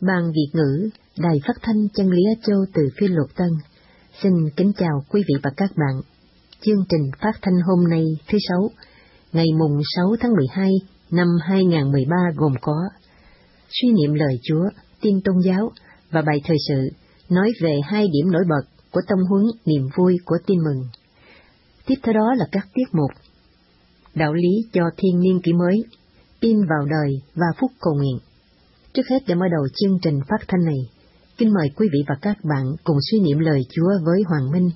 Ban Việt ngữ, Đài Phát thanh Chân lý Á Châu từ Phiên Lục Tân, xin kính chào quý vị và các bạn. Chương trình phát thanh hôm nay thứ Sáu, ngày mùng 6 tháng 12 năm 2013 gồm có suy niệm lời Chúa, tin tôn giáo và bài thời sự nói về hai điểm nổi bật của tông huấn niềm vui của tin mừng. Tiếp theo đó là các tiết mục đạo lý cho thiên niên kỷ mới, tin vào đời và phúc cầu nguyện. Trước hết để mở đầu chương trình phát thanh này, kính mời quý vị và các bạn cùng suy niệm lời Chúa với Hoàng Minh.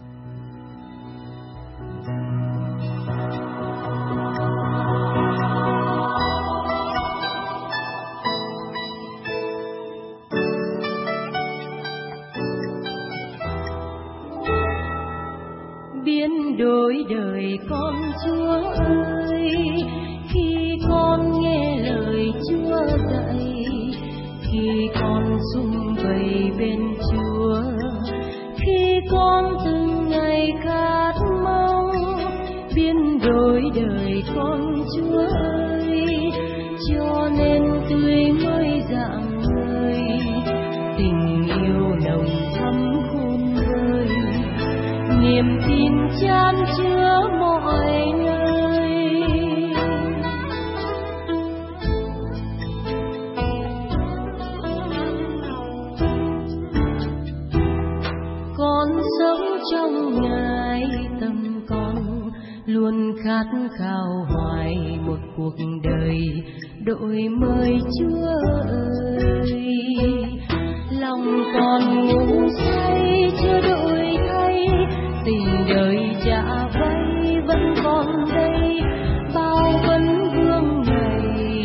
Biến đổi đời con Chúa ơi, khi con nghe lời Chúa dạy, khi con sum vầy bên Chúa, khi con từng ngày khát mong. Biến đổi đời con Chúa ơi, cho nên tươi mới rạng ngời, tình yêu nồng thắm khôn vơi, niềm tin chan chứa mọi nơi. Con sống trong Ngài, tâm con luôn khát khao hoài một cuộc đời đổi mới Chúa ơi. Lòng còn ngủ say chưa đổi thay, tình đời chả vây vẫn còn đây, bao vấn vương này.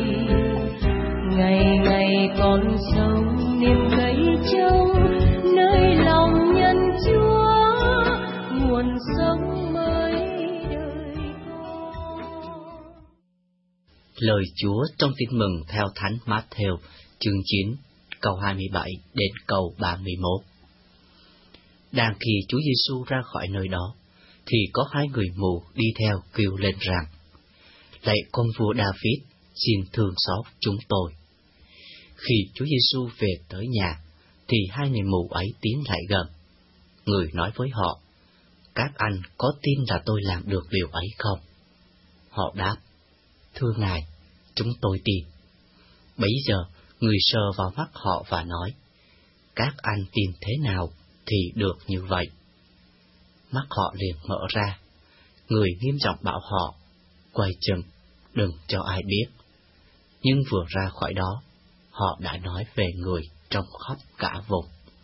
Ngày ngày con sống niềm cậy trông, nơi lòng nhân Chúa, nguồn sống mới đời con. Lời Chúa trong Tin mừng theo Thánh Matthew, chương 9, câu 27 đến câu 31. Đang khi Chúa Giêsu ra khỏi nơi đó, thì có hai người mù đi theo kêu lên rằng: Lạy con vua David, xin thương xót chúng tôi. Khi Chúa Giêsu về tới nhà, thì hai người mù ấy tiến lại gần. Người nói với họ: Các anh có tin là tôi làm được điều ấy không? Họ đáp: Thưa Ngài, chúng tôi tin. Bấy giờ người sờ vào mắt họ và nói: Các anh tin thế nào thì được như vậy. Mắt họ liền mở ra. Người nghiêm giọng bảo họ: Quay chừng, đừng cho ai biết. Nhưng vừa ra khỏi đó, họ đã nói về người trong khắp cả vùng.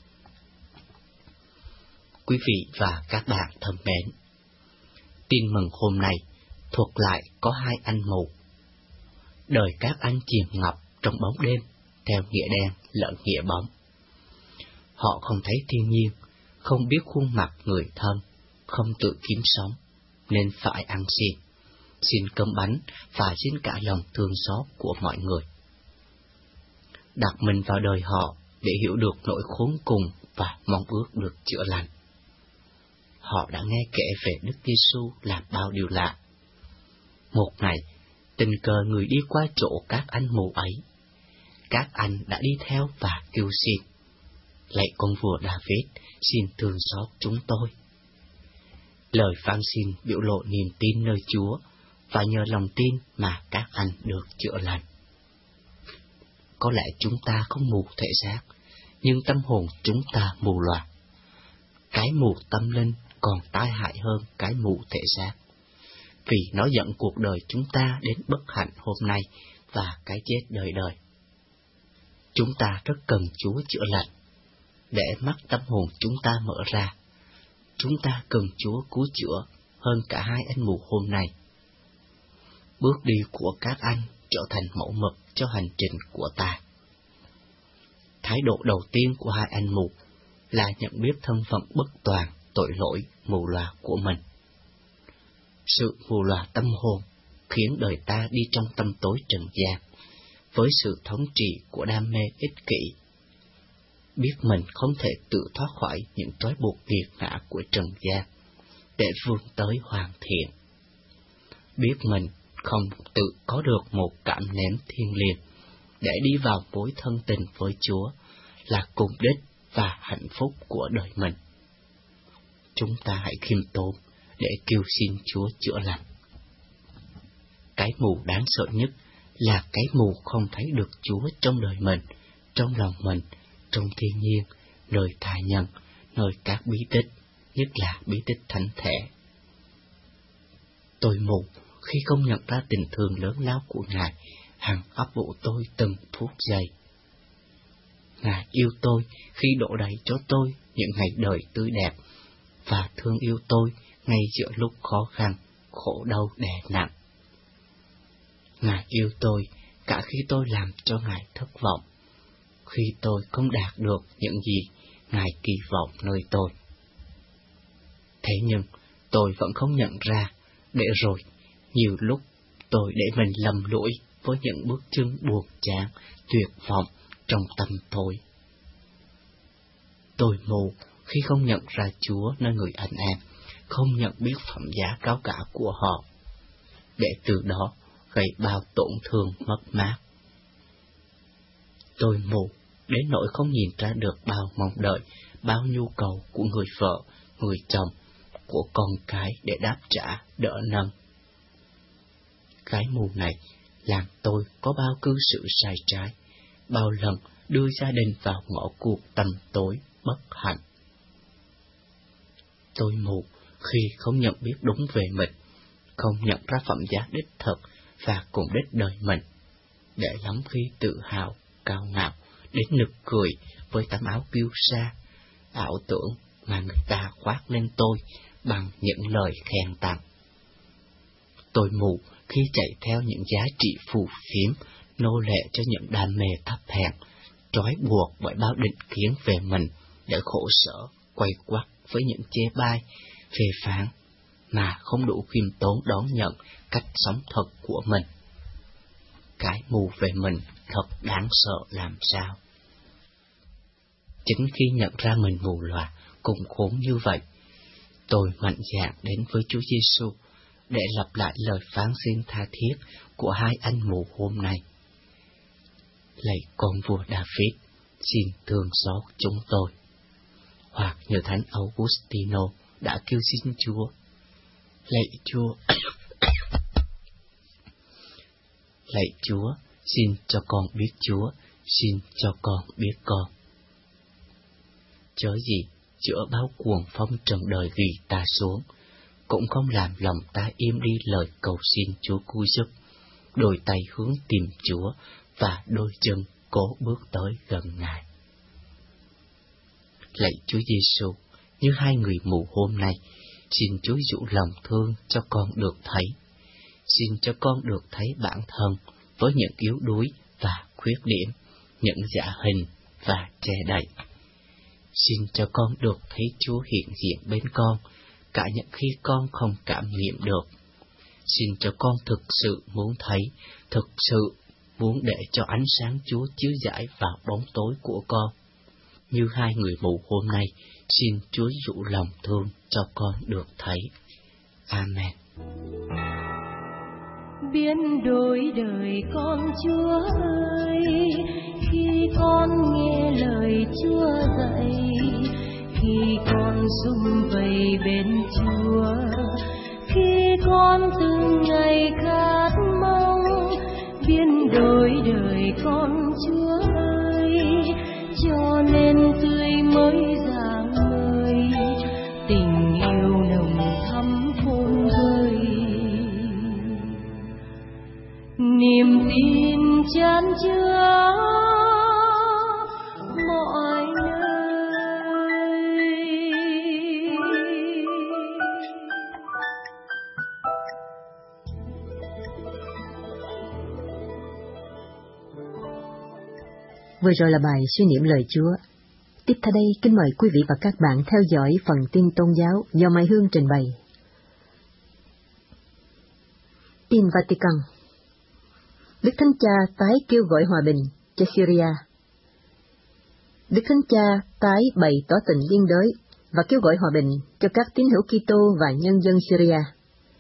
Quý vị và các bạn thân mến, tin mừng hôm nay thuật lại có hai anh mù. Đời các anh chìm ngập trong bóng đêm, theo nghĩa đen lẫn nghĩa bóng. Họ không thấy thiên nhiên, không biết khuôn mặt người thân, không tự kiếm sống, nên phải ăn xin cơm bánh và xin cả lòng thương xót của mọi người. Đặt mình vào đời họ để hiểu được nỗi khốn cùng và mong ước được chữa lành. Họ đã nghe kể về Đức Giêsu làm bao điều lạ. Một ngày, tình cờ người đi qua chỗ các anh mù ấy. Các anh đã đi theo và kêu xin: Lạy con vua David, xin thương xót chúng tôi. Lời van xin biểu lộ niềm tin nơi Chúa, và nhờ lòng tin mà các anh được chữa lành. Có lẽ chúng ta không mù thể xác, nhưng tâm hồn chúng ta mù loà. Cái mù tâm linh còn tai hại hơn cái mù thể xác, vì nó dẫn cuộc đời chúng ta đến bất hạnh hôm nay và cái chết đời đời. Chúng ta rất cần Chúa chữa lành, để mắt tâm hồn chúng ta mở ra. Chúng ta cần Chúa cứu chữa hơn cả hai anh mù hôm nay. Bước đi của các anh trở thành mẫu mực cho hành trình của ta. Thái độ đầu tiên của hai anh mù là nhận biết thân phận bất toàn, tội lỗi, mù lòa của mình. Sự mù lòa tâm hồn khiến đời ta đi trong tăm tối trần gian, với sự thống trị của đam mê ích kỷ. Biết mình không thể tự thoát khỏi những trói buộc nghiệt ngã của trần gian để vươn tới hoàn thiện. Biết mình không tự có được một cảm nếm thiêng liêng để đi vào mối thân tình với Chúa là cùng đích và hạnh phúc của đời mình. Chúng ta hãy khiêm tốn để kêu xin Chúa chữa lành. Cái mù đáng sợ nhất là cái mù không thấy được Chúa trong đời mình, trong lòng mình, trong thiên nhiên, nơi tha nhân, nơi các bí tích, nhất là bí tích thánh thể. Tôi mù khi không nhận ra tình thương lớn lao của Ngài hằng ấp ủ tôi từng phút giây. Ngài yêu tôi khi đổ đầy cho tôi những ngày đời tươi đẹp và thương yêu tôi ngay giữa lúc khó khăn, khổ đau đè nặng. Ngài yêu tôi cả khi tôi làm cho Ngài thất vọng, khi tôi không đạt được những gì Ngài kỳ vọng nơi tôi. Thế nhưng tôi vẫn không nhận ra, để rồi nhiều lúc tôi để mình lầm lũi với những bước chân buồn chán, tuyệt vọng trong tâm tôi. Tôi mù khi không nhận ra Chúa nơi người anh em, không nhận biết phẩm giá cao cả của họ, để từ đó gây bao tổn thương mất mát. Tôi mù đến nỗi không nhìn ra được bao mong đợi, bao nhu cầu của người vợ, người chồng, của con cái để đáp trả, đỡ nâng. Cái mù này làm tôi có bao cư xử sai trái, bao lần đưa gia đình vào ngõ cụt tăm tối, bất hạnh. Tôi mù khi không nhận biết đúng về mình, không nhận ra phẩm giá đích thực và cùng đích đời mình, để lắm khi tự hào, cao ngạo, đến nực cười với tấm áo kiêu sa, ảo tưởng mà người ta khoác lên tôi bằng những lời khen tặng. Tôi mù khi chạy theo những giá trị phù phiếm, nô lệ cho những đam mê thấp hèn, trói buộc bởi bao định kiến về mình để khổ sở, quay quắt với những chê bai, phê phán, mà không đủ khiêm tốn đón nhận cách sống thật của mình. Cái mù về mình thật đáng sợ làm sao. Chính khi nhận ra mình mù lòa, cùng khốn như vậy, tôi mạnh dạn đến với Chúa Giêsu để lặp lại lời phán xin tha thiết của hai anh mù hôm nay. Lạy con vua David, xin thương xót chúng tôi. Hoặc như Thánh Augustino đã kêu xin Chúa, lạy Chúa, lạy Chúa, xin cho con biết Chúa, xin cho con biết con. Chớ gì chữa bao cuồng phong trần đời ghi ta xuống, cũng không làm lòng ta im đi lời cầu xin Chúa cứu giúp, đôi tay hướng tìm Chúa và đôi chân cố bước tới gần Ngài. Lạy Chúa Giêsu, như hai người mù hôm nay, xin Chúa dụ lòng thương cho con được thấy. Xin cho con được thấy bản thân với những yếu đuối và khuyết điểm, những giả hình và che đậy. Xin cho con được thấy Chúa hiện diện bên con, cả những khi con không cảm nghiệm được. Xin cho con thực sự muốn thấy, thực sự muốn để cho ánh sáng Chúa chiếu rải vào bóng tối của con. Như hai người mù hôm nay, xin Chúa dụ lòng thương cho con được thấy. Amen. Biến đổi đời con Chúa ơi, khi con nghe lời Chúa dạy, khi con sum vầy bên Chúa, khi con từng ngày khát mong. Biến đổi đời con Chúa ơi, cho nên tươi mới rạng ngời, tình yêu nồng thắm khôn vời, niềm tin chan chứa mọi nơi. Vừa rồi là bài suy niệm lời Chúa. Tiếp theo đây, kính mời quý vị và các bạn theo dõi phần tin tôn giáo do Mai Hương trình bày. Tin Vatican. Đức Thánh Cha tái kêu gọi hòa bình cho Syria. Đức Thánh Cha tái bày tỏ tình liên đới và kêu gọi hòa bình cho các tín hữu Kitô và nhân dân Syria.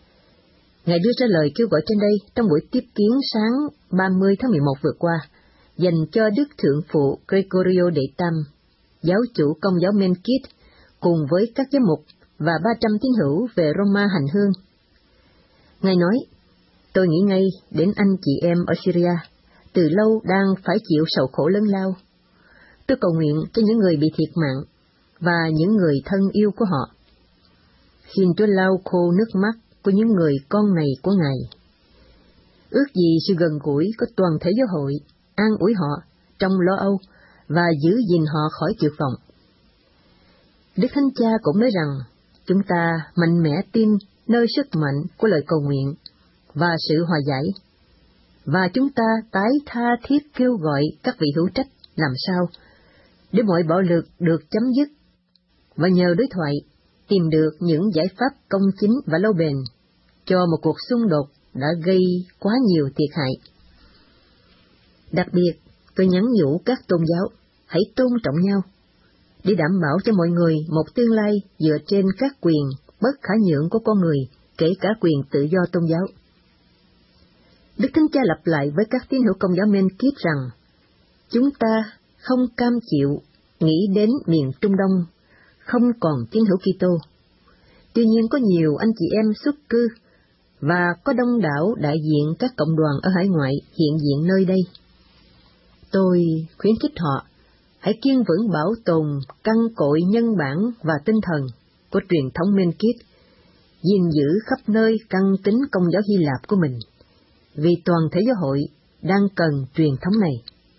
Ngài đưa ra lời kêu gọi trên đây trong buổi tiếp kiến sáng 30 tháng 11 vừa qua dành cho Đức Thượng Phụ Gregorio đệ Tam, giáo chủ Công giáo Menkit, cùng với các giám mục và 300 tín hữu về Roma hành hương. Ngài nói, tôi nghĩ ngay đến anh chị em ở Syria, từ lâu đang phải chịu sầu khổ lớn lao. Tôi cầu nguyện cho những người bị thiệt mạng và những người thân yêu của họ. Xin Chúa lau khô nước mắt của những người con này của Ngài. Ước gì sự gần gũi của toàn thể giáo hội, an ủi họ trong lo âu và giữ gìn họ khỏi tuyệt vọng. Đức Thánh Cha cũng nói rằng, chúng ta mạnh mẽ tin nơi sức mạnh của lời cầu nguyện và sự hòa giải, và chúng ta tái tha thiết kêu gọi các vị hữu trách làm sao để mọi bạo lực được chấm dứt, và nhờ đối thoại tìm được những giải pháp công chính và lâu bền cho một cuộc xung đột đã gây quá nhiều thiệt hại. Đặc biệt, tôi nhắn nhủ các tôn giáo hãy tôn trọng nhau, để đảm bảo cho mọi người một tương lai dựa trên các quyền bất khả nhượng của con người, kể cả quyền tự do tôn giáo. Đức Thánh Cha lặp lại với các tín hữu Công giáo Menkit rằng, chúng ta không cam chịu nghĩ đến miền Trung Đông không còn tín hữu Kitô. Tuy nhiên có nhiều anh chị em xuất cư và có đông đảo đại diện các cộng đoàn ở hải ngoại hiện diện nơi đây. Tôi khuyến khích họ hãy kiên vững bảo tồn căn cội nhân bản và tinh thần của truyền thống Menkit, gìn giữ khắp nơi căn tính Công giáo Hy Lạp của mình, vì toàn thể giáo hội đang cần truyền thống này.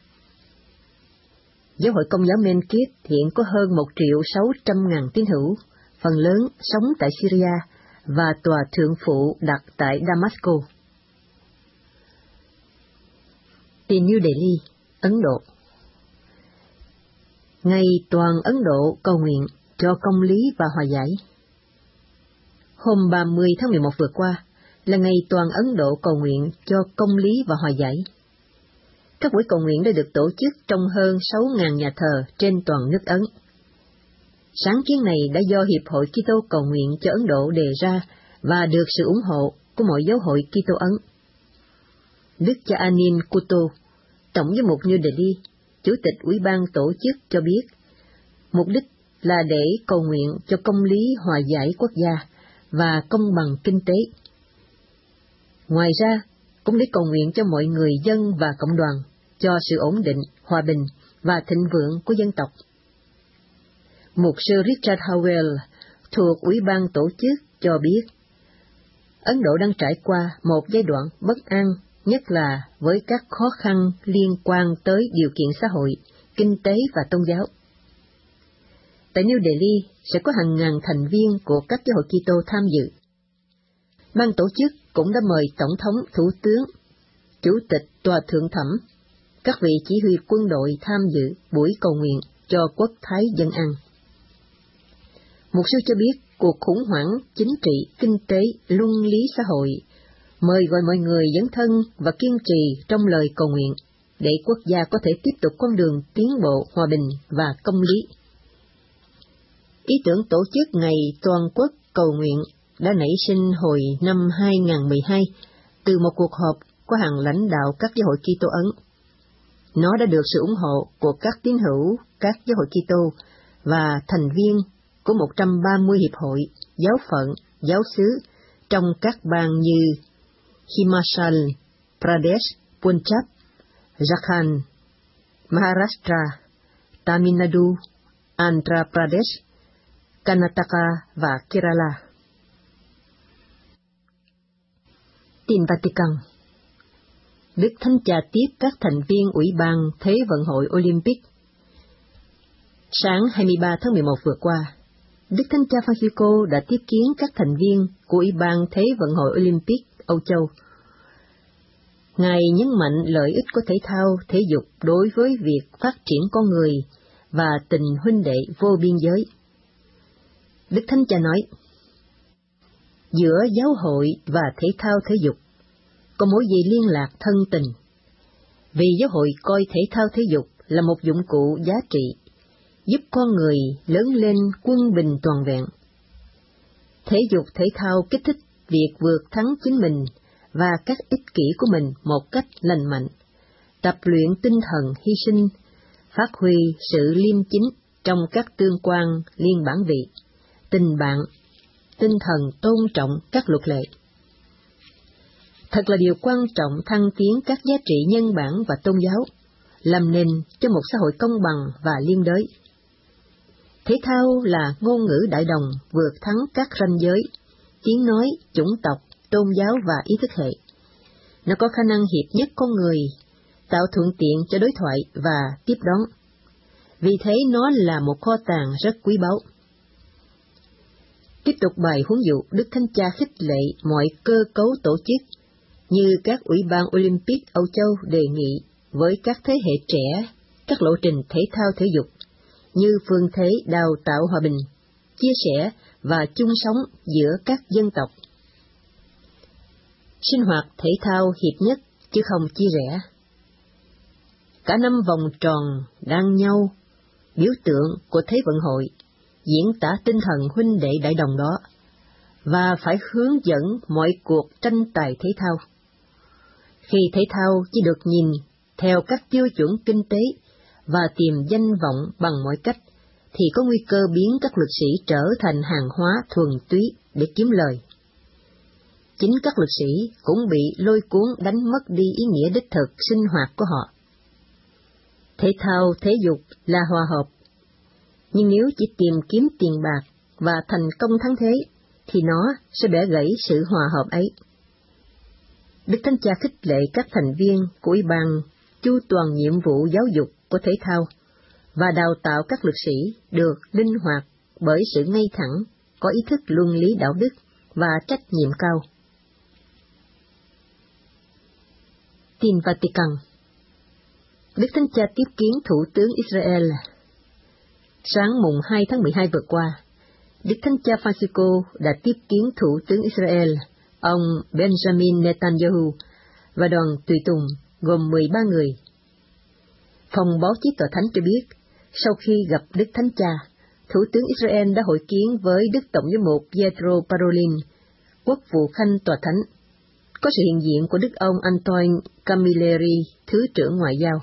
Giáo hội Công giáo Menkit hiện có hơn 1.600.000 tín hữu, phần lớn sống tại Syria và tòa thượng phụ đặt tại Damasco. Tin New Delhi, Ấn Độ. Ngày toàn Ấn Độ cầu nguyện cho công lý và hòa giải. Hôm 30 tháng 11 vừa qua là ngày toàn Ấn Độ cầu nguyện cho công lý và hòa giải. Các buổi cầu nguyện đã được tổ chức trong hơn 6.000 nhà thờ trên toàn nước Ấn. Sáng kiến này đã do Hiệp hội Kitô cầu nguyện cho Ấn Độ đề ra và được sự ủng hộ của mọi giáo hội Kitô Ấn. Đức cha Anil Kuto, Tổng giám mục New Delhi, Chủ tịch Ủy ban tổ chức cho biết, mục đích là để cầu nguyện cho công lý hòa giải quốc gia và công bằng kinh tế. Ngoài ra, cũng để cầu nguyện cho mọi người dân và cộng đoàn, cho sự ổn định, hòa bình và thịnh vượng của dân tộc. Mục sư Richard Howell thuộc Ủy ban tổ chức cho biết, Ấn Độ đang trải qua một giai đoạn bất an, nhất là với các khó khăn liên quan tới điều kiện xã hội, kinh tế và tôn giáo. Tại New Delhi sẽ có hàng ngàn thành viên của các giáo hội Kitô tham dự. Ban tổ chức cũng đã mời Tổng thống, Thủ tướng, Chủ tịch Tòa Thượng Thẩm, các vị chỉ huy quân đội tham dự buổi cầu nguyện cho quốc thái dân an. Mục sư cho biết cuộc khủng hoảng chính trị, kinh tế, luân lý xã hội mời gọi mọi người dấn thân và kiên trì trong lời cầu nguyện để quốc gia có thể tiếp tục con đường tiến bộ, hòa bình và công lý. Ý tưởng tổ chức ngày toàn quốc cầu nguyện đã nảy sinh hồi năm 2012 từ một cuộc họp của hàng lãnh đạo các giáo hội Kitô Ấn. Nó đã được sự ủng hộ của các tín hữu các giáo hội Kitô và thành viên của 130 hiệp hội, giáo phận, giáo xứ trong các bang như Himachal Pradesh, Punjab, Jharkhand, Maharashtra, Tamil Nadu, Andhra Pradesh, Karnataka và Kerala. Tin Vatican. Đức Thánh Cha tiếp các thành viên Ủy ban Thế vận hội Olympic. Sáng 23 tháng 11 vừa qua, Đức Thánh Cha Francisco đã tiếp kiến các thành viên của Ủy ban Thế vận hội Olympic Âu Châu. Ngài nhấn mạnh lợi ích của thể thao, thể dục đối với việc phát triển con người và tình huynh đệ vô biên giới. Đức Thánh Cha nói, giữa giáo hội và thể thao thể dục có mối dây liên lạc thân tình, vì giáo hội coi thể thao thể dục là một dụng cụ giá trị, giúp con người lớn lên quân bình toàn vẹn. Thể dục thể thao kích thích việc vượt thắng chính mình và các ích kỷ của mình một cách lành mạnh, tập luyện tinh thần hy sinh, phát huy sự liêm chính trong các tương quan liên bản vị, tình bạn, tinh thần tôn trọng các luật lệ. Thật là điều quan trọng thăng tiến các giá trị nhân bản và tôn giáo, làm nền cho một xã hội công bằng và liên đới. Thể thao là ngôn ngữ đại đồng vượt thắng các ranh giới, tiếng nói, chủng tộc, tôn giáo và ý thức hệ. Nó có khả năng hiệp nhất con người, tạo thuận tiện cho đối thoại và tiếp đón. Vì thế nó là một kho tàng rất quý báu. Tiếp tục bài huấn dụ, Đức Thánh Cha khích lệ mọi cơ cấu tổ chức, như các Ủy ban Olympic Âu Châu đề nghị với các thế hệ trẻ, các lộ trình thể thao thể dục, như phương thế đào tạo hòa bình, chia sẻ và chung sống giữa các dân tộc. Sinh hoạt thể thao hiệp nhất chứ không chia rẽ. Cả năm vòng tròn đang nhau, biểu tượng của Thế vận hội, diễn tả tinh thần huynh đệ đại đồng đó, và phải hướng dẫn mọi cuộc tranh tài thể thao. Khi thể thao chỉ được nhìn theo các tiêu chuẩn kinh tế và tìm danh vọng bằng mọi cách, thì có nguy cơ biến các lực sĩ trở thành hàng hóa thuần túy để kiếm lời. Chính các lực sĩ cũng bị lôi cuốn đánh mất đi ý nghĩa đích thực sinh hoạt của họ. Thể thao, thể dục là hòa hợp, nhưng nếu chỉ tìm kiếm tiền bạc và thành công thắng thế, thì nó sẽ bẻ gãy sự hòa hợp ấy. Đức Thánh Cha khích lệ các thành viên của Ủy ban chu toàn nhiệm vụ giáo dục của thể thao và đào tạo các lực sĩ được linh hoạt bởi sự ngay thẳng, có ý thức luân lý đạo đức và trách nhiệm cao. Tin Vatican. Đức Thánh Cha tiếp kiến Thủ tướng Israel. Sáng mùng 2 tháng 12 vừa qua, Đức Thánh Cha Francisco đã tiếp kiến Thủ tướng Israel, ông Benjamin Netanyahu, và đoàn tùy tùng gồm 13 người. Phòng báo chí Tòa Thánh cho biết, sau khi gặp Đức Thánh Cha, Thủ tướng Israel đã hội kiến với Đức Tổng giám mục Pietro Parolin, quốc vụ khanh Tòa Thánh. Có sự hiện diện của Đức ông Antoine Camilleri, Thứ trưởng Ngoại giao.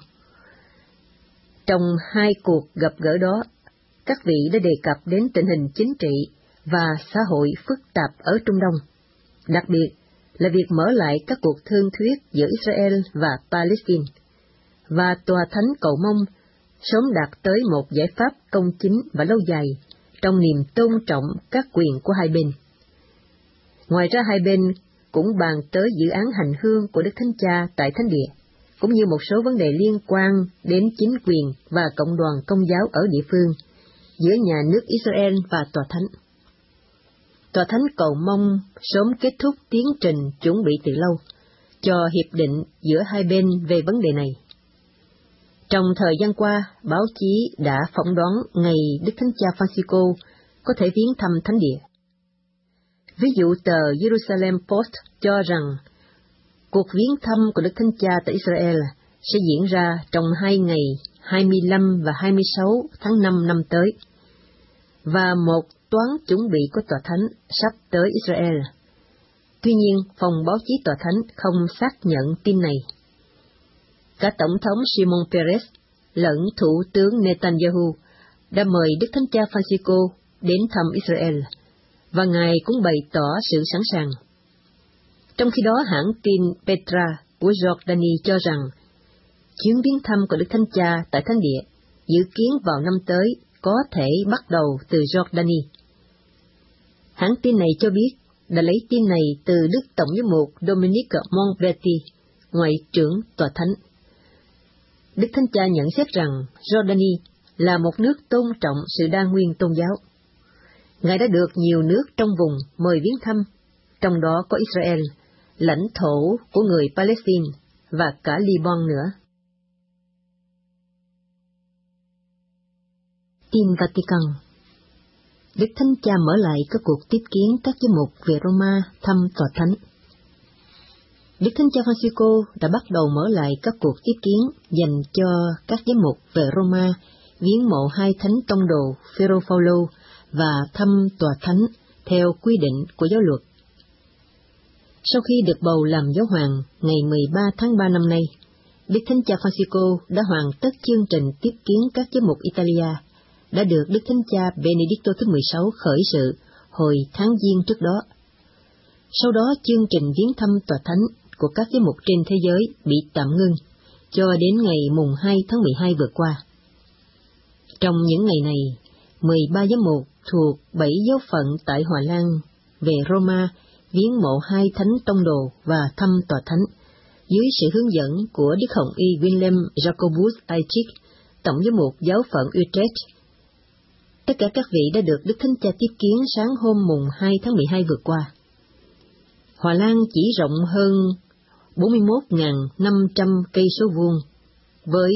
Trong hai cuộc gặp gỡ đó, các vị đã đề cập đến tình hình chính trị và xã hội phức tạp ở Trung Đông, đặc biệt là việc mở lại các cuộc thương thuyết giữa Israel và Palestine, và Tòa Thánh cầu mong sớm đạt tới một giải pháp công chính và lâu dài trong niềm tôn trọng các quyền của hai bên. Ngoài ra hai bên cũng bàn tới dự án hành hương của Đức Thánh Cha tại Thánh Địa, cũng như một số vấn đề liên quan đến chính quyền và cộng đoàn Công giáo ở địa phương, giữa nhà nước Israel và Tòa Thánh. Tòa Thánh cầu mong sớm kết thúc tiến trình chuẩn bị từ lâu cho hiệp định giữa hai bên về vấn đề này. Trong thời gian qua, báo chí đã phỏng đoán ngày Đức Thánh Cha Francisco có thể viếng thăm Thánh Địa. Ví dụ tờ Jerusalem Post cho rằng cuộc viếng thăm của Đức Thánh Cha tại Israel sẽ diễn ra trong 2 ngày 25 và 26 tháng 5 năm tới, và một toán chuẩn bị của Tòa Thánh sắp tới Israel. Tuy nhiên, phòng báo chí Tòa Thánh không xác nhận tin này. Cả Tổng thống Shimon Peres lẫn Thủ tướng Netanyahu đã mời Đức Thánh Cha Francisco đến thăm Israel, và Ngài cũng bày tỏ sự sẵn sàng. Trong khi đó, hãng tin Petra của Jordani cho rằng chuyến viếng thăm của Đức Thánh Cha tại Thánh Địa dự kiến vào năm tới có thể bắt đầu từ Jordani. Hãng tin này cho biết đã lấy tin này từ Đức Tổng giám mục Dominic Monberti, Ngoại trưởng Tòa Thánh. Đức Thánh Cha nhận xét rằng Jordani là một nước tôn trọng sự đa nguyên tôn giáo. Ngài đã được nhiều nước trong vùng mời viếng thăm, trong đó có Israel, lãnh thổ của người Palestine và cả Liban nữa. Tin Vatican. Đức Thánh Cha mở lại các cuộc tiếp kiến các giám mục về Roma thăm Tòa Thánh. Đức Thánh Cha Francisco đã bắt đầu mở lại các cuộc tiếp kiến dành cho các giám mục về Roma, viếng mộ hai thánh tông đồ Phêrô Phaolô và thăm Tòa Thánh theo quy định của giáo luật. Sau khi được bầu làm giáo hoàng ngày 13 tháng 3 năm nay, Đức Thánh Cha Francisco đã hoàn tất chương trình tiếp kiến các giám mục Italia, đã được Đức Thánh Cha Benedicto thứ 16 khởi sự hồi tháng Giêng trước đó. Sau đó chương trình viếng thăm tòa thánh của các giám mục trên thế giới bị tạm ngưng cho đến ngày mùng 2 tháng 12 vừa qua. Trong những ngày này, 13 giám mục thuộc 7 giáo phận tại Hòa Lan về Roma viếng mộ hai thánh tông đồ và thăm tòa thánh, dưới sự hướng dẫn của Đức Hồng Y Wilhelm Jacobus Eichig, tổng giám mục giáo phận Utrecht. Tất cả các vị đã được Đức Thánh Cha tiếp kiến sáng hôm mùng 2 tháng 12 vừa qua. Hòa Lan chỉ rộng hơn 41.500 cây số vuông, với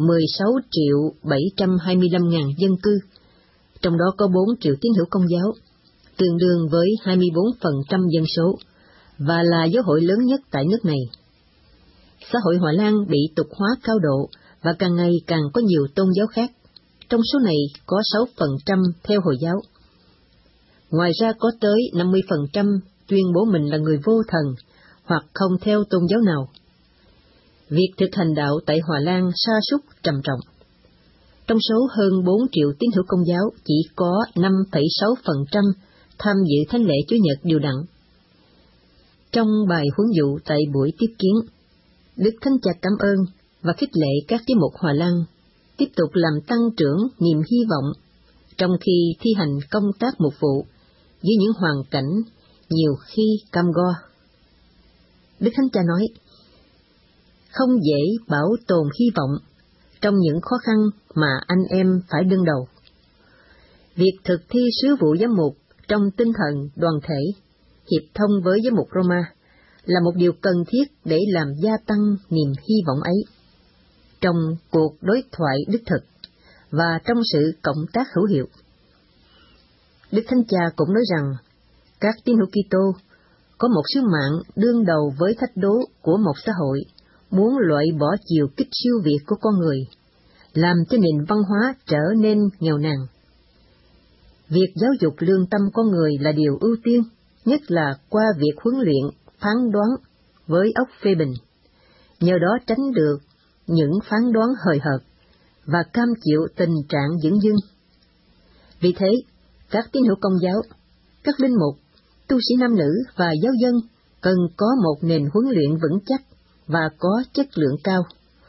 16.725.000 dân cư, trong đó có 4 triệu tín hữu Công giáo, tương đương với 24% dân số, và là giáo hội lớn nhất tại nước này. Xã hội Hòa Lan bị tục hóa cao độ và càng ngày càng có nhiều tôn giáo khác, trong số này có 6% theo Hồi giáo. Ngoài ra có tới 50% tuyên bố mình là người vô thần hoặc không theo tôn giáo nào. Việc thực hành đạo tại Hòa Lan sa sút trầm trọng. Trong số hơn 4 triệu tín hữu Công giáo, chỉ có 5,6% tham dự thánh lễ Chúa Nhật đều đặn. Trong bài huấn dụ tại buổi tiếp kiến, Đức Thánh Cha cảm ơn và khích lệ các giám mục Hòa Lan tiếp tục làm tăng trưởng niềm hy vọng trong khi thi hành công tác mục vụ dưới những hoàn cảnh nhiều khi cam go. Đức Thánh Cha nói, không dễ bảo tồn hy vọng trong những khó khăn mà anh em phải đương đầu. Việc thực thi sứ vụ giám mục trong tinh thần đoàn thể, hiệp thông với giám mục Roma là một điều cần thiết để làm gia tăng niềm hy vọng ấy. Trong cuộc đối thoại đích thực và trong sự cộng tác hữu hiệu. Đức Thánh Cha cũng nói rằng, các tín hữu Kitô có một sứ mạng đương đầu với thách đố của một xã hội muốn loại bỏ chiều kích siêu việt của con người, làm cho nền văn hóa trở nên nghèo nàn. Việc giáo dục lương tâm con người là điều ưu tiên, nhất là qua việc huấn luyện, phán đoán với óc phê bình, nhờ đó tránh được những phán đoán hời hợt và cam chịu tình trạng dửng dưng. Vì thế, các tín hữu Công giáo, các linh mục, tu sĩ nam nữ và giáo dân cần có một nền huấn luyện vững chắc và có chất lượng cao.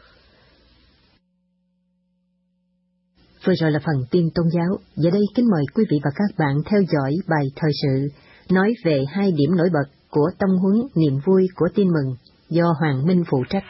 Vừa rồi là phần tin tôn giáo. Giờ đây kính mời quý vị và các bạn theo dõi bài thời sự nói về 2 điểm nổi bật của tông huấn niềm vui của tin mừng do Hoàng Minh phụ trách.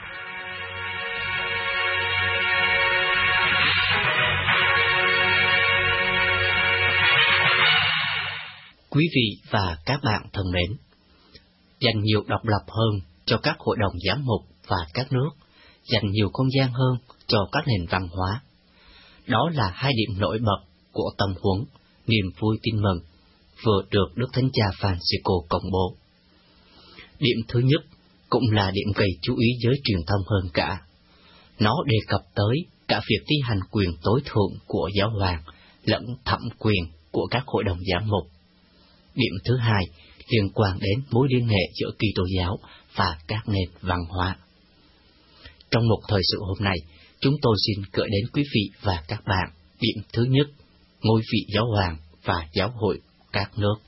Quý vị và các bạn thân mến, dành nhiều độc lập hơn cho các hội đồng giám mục và các nước, dành nhiều không gian hơn cho các nền văn hóa. Đó là 2 điểm nổi bật của tông huấn niềm vui tin mừng vừa được Đức Thánh Cha Francisco công bố. Điểm thứ nhất cũng là điểm gây chú ý giới truyền thông hơn cả. Nó đề cập tới cả việc thi hành quyền tối thượng của giáo hoàng lẫn thẩm quyền của các hội đồng giám mục. Điểm thứ hai liên quan đến mối liên hệ giữa Kitô giáo và các nền văn hóa. Trong một thời sự hôm nay, chúng tôi xin gửi đến quý vị và các bạn điểm thứ nhất, ngôi vị giáo hoàng và giáo hội các nước.